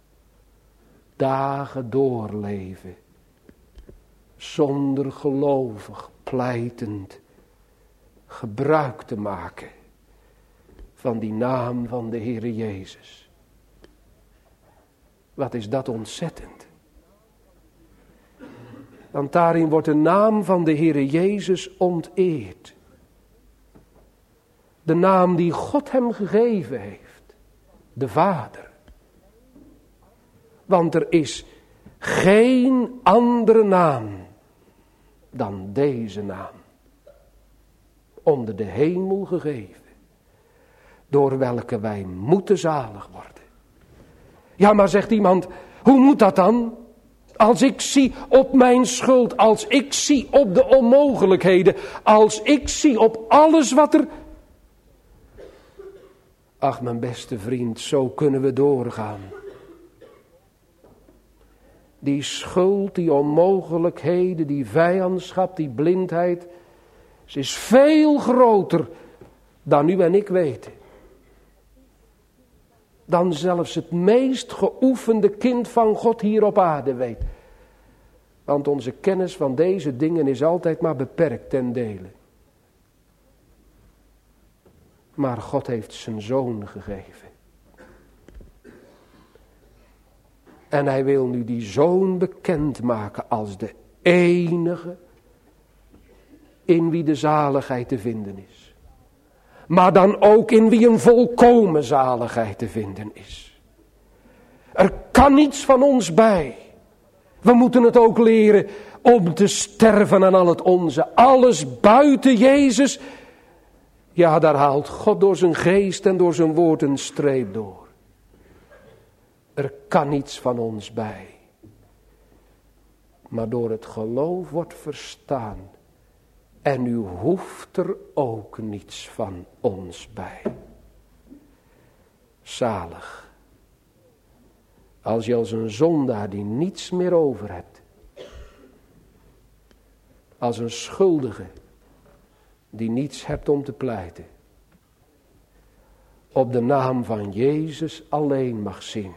[SPEAKER 1] dagen doorleven, zonder gelovig, pleitend gebruik te maken van die naam van de Heere Jezus. Wat is dat ontzettend. Want daarin wordt de naam van de Heere Jezus onteerd. De naam die God hem gegeven heeft, de Vader. Want er is geen andere naam dan deze naam. Onder de hemel gegeven. Door welke wij moeten zalig worden. Ja, maar zegt iemand, hoe moet dat dan? Als ik zie op mijn schuld, als ik zie op de onmogelijkheden, als ik zie op alles wat er... Ach, mijn beste vriend, zo kunnen we doorgaan. Die schuld, die onmogelijkheden, die vijandschap, die blindheid, ze is veel groter dan u en ik weten. Dan zelfs het meest geoefende kind van God hier op aarde weet. Want onze kennis van deze dingen is altijd maar beperkt ten dele. Maar God heeft zijn zoon gegeven. En hij wil nu die zoon bekendmaken als de enige in wie de zaligheid te vinden is. Maar dan ook in wie een volkomen zaligheid te vinden is. Er kan niets van ons bij. We moeten het ook leren om te sterven aan al het onze. Alles buiten Jezus. Ja, daar haalt God door zijn geest en door zijn woord een streep door. Er kan niets van ons bij. Maar door het geloof wordt verstaan. En u hoeft er ook niets van ons bij. Zalig. Als je als een zondaar die niets meer over hebt. Als een schuldige die niets hebt om te pleiten. Op de naam van Jezus alleen mag zien.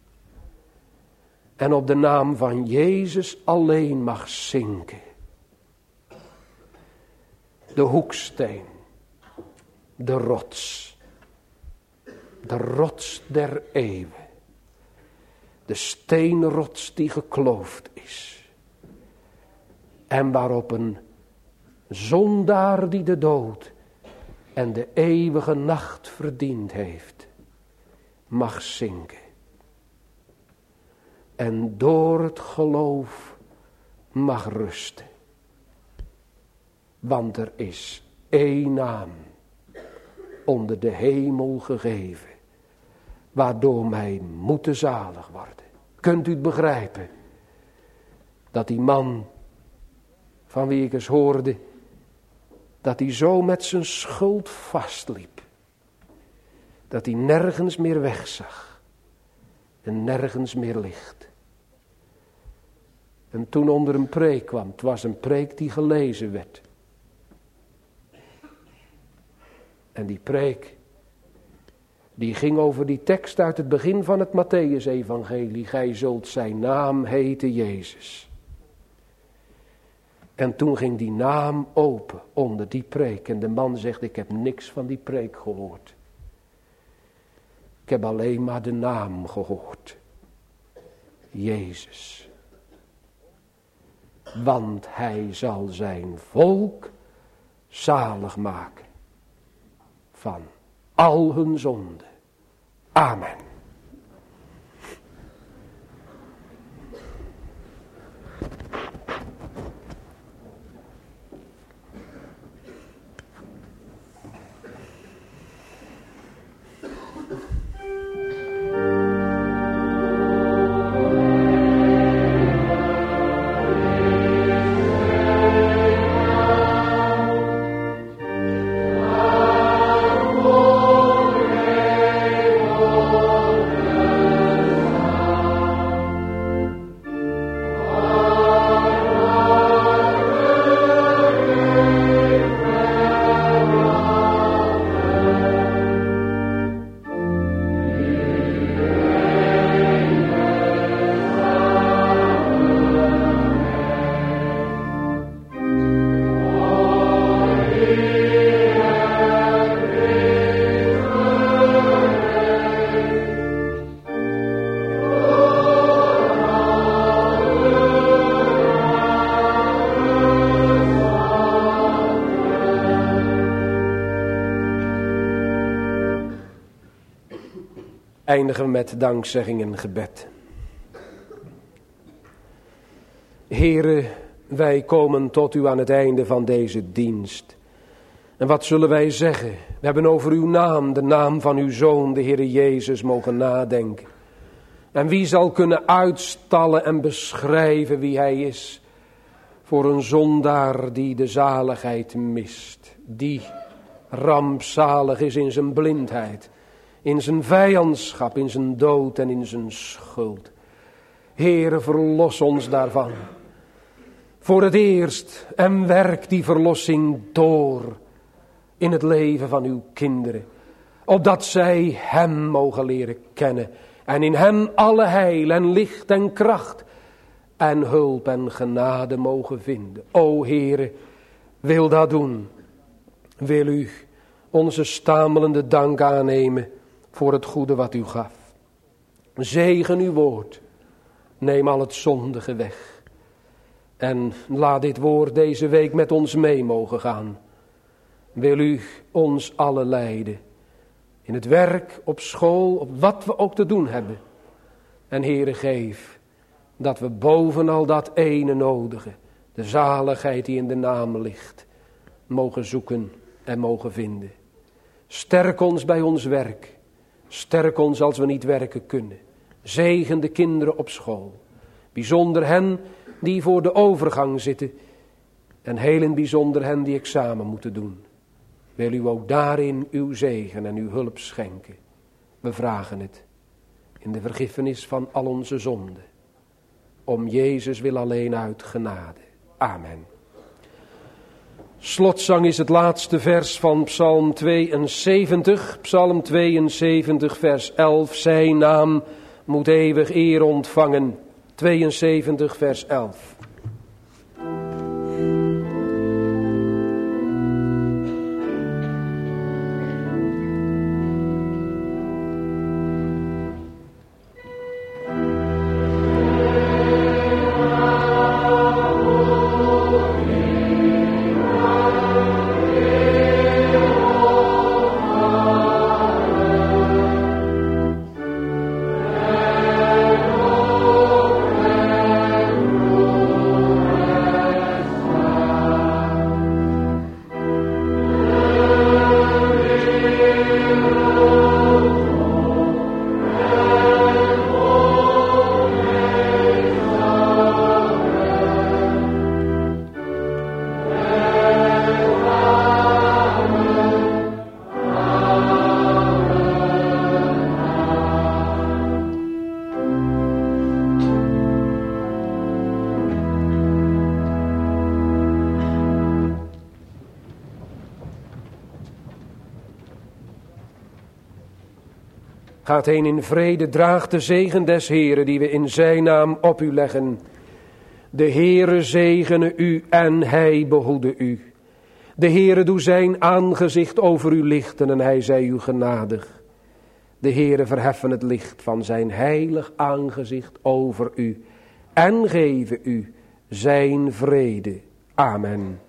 [SPEAKER 1] En op de naam van Jezus alleen mag zinken. De hoeksteen. De rots. De rots der eeuwen. De steenrots die gekloofd is. En waarop een zondaar die de dood en de eeuwige nacht verdiend heeft, mag zinken. En door het geloof mag rusten. Want er is één naam onder de hemel gegeven, waardoor wij moeten zalig worden. Kunt u het begrijpen? Dat die man, van wie ik eens hoorde, dat hij zo met zijn schuld vastliep. Dat hij nergens meer wegzag. En nergens meer licht. En toen onder een preek kwam, het was een preek die gelezen werd. En die preek, Die ging over die tekst uit het begin van het Mattheüs-evangelie. Gij zult zijn naam heten Jezus. En toen ging die naam open onder die preek. En de man zegt, ik heb niks van die preek gehoord. Ik heb alleen maar de naam gehoord. Jezus. Want hij zal zijn volk zalig maken. Van al hun zonden. Amen. Eindigen we met dankzegging en gebed. Heere, wij komen tot u aan het einde van deze dienst. En wat zullen wij zeggen? We hebben over uw naam, de naam van uw Zoon, de Heere Jezus, mogen nadenken. En wie zal kunnen uitstallen en beschrijven wie hij is voor een zondaar die de zaligheid mist. Die rampzalig is in zijn blindheid. In zijn vijandschap, in zijn dood en in zijn schuld. Heere, verlos ons daarvan. Voor het eerst en werk die verlossing door in het leven van uw kinderen. Opdat zij hem mogen leren kennen. En in hem alle heil en licht en kracht en hulp en genade mogen vinden. O Heere, wil dat doen. Wil u onze stamelende dank aannemen voor het goede wat u gaf. Zegen uw woord. Neem al het zondige weg. En laat dit woord deze week met ons mee mogen gaan. Wil u ons allen leiden. In het werk, op school, op wat we ook te doen hebben. En Heere, geef dat we bovenal dat ene nodige, de zaligheid die in de naam ligt, mogen zoeken en mogen vinden. Sterk ons bij ons werk. Sterk ons als we niet werken kunnen. Zegen de kinderen op school. Bijzonder hen die voor de overgang zitten. En heel in bijzonder hen die examen moeten doen. Wil u ook daarin uw zegen en uw hulp schenken. We vragen het. In de vergiffenis van al onze zonden. Om Jezus wil alleen uit genade. Amen. Slotzang is het laatste vers van Psalm tweeënzeventig. Psalm tweeënzeventig vers elf. Zijn naam moet eeuwig eer ontvangen. tweeënzeventig vers elf.
[SPEAKER 2] Oh
[SPEAKER 1] Gaat heen in vrede, draagt de zegen des Heeren die we in zijn naam op u leggen. De Heere zegene u en hij behoede u. De Heere doe zijn aangezicht over u lichten en hij zij u genadig. De Heere verheffen het licht van zijn heilig aangezicht over u en geven u zijn vrede. Amen.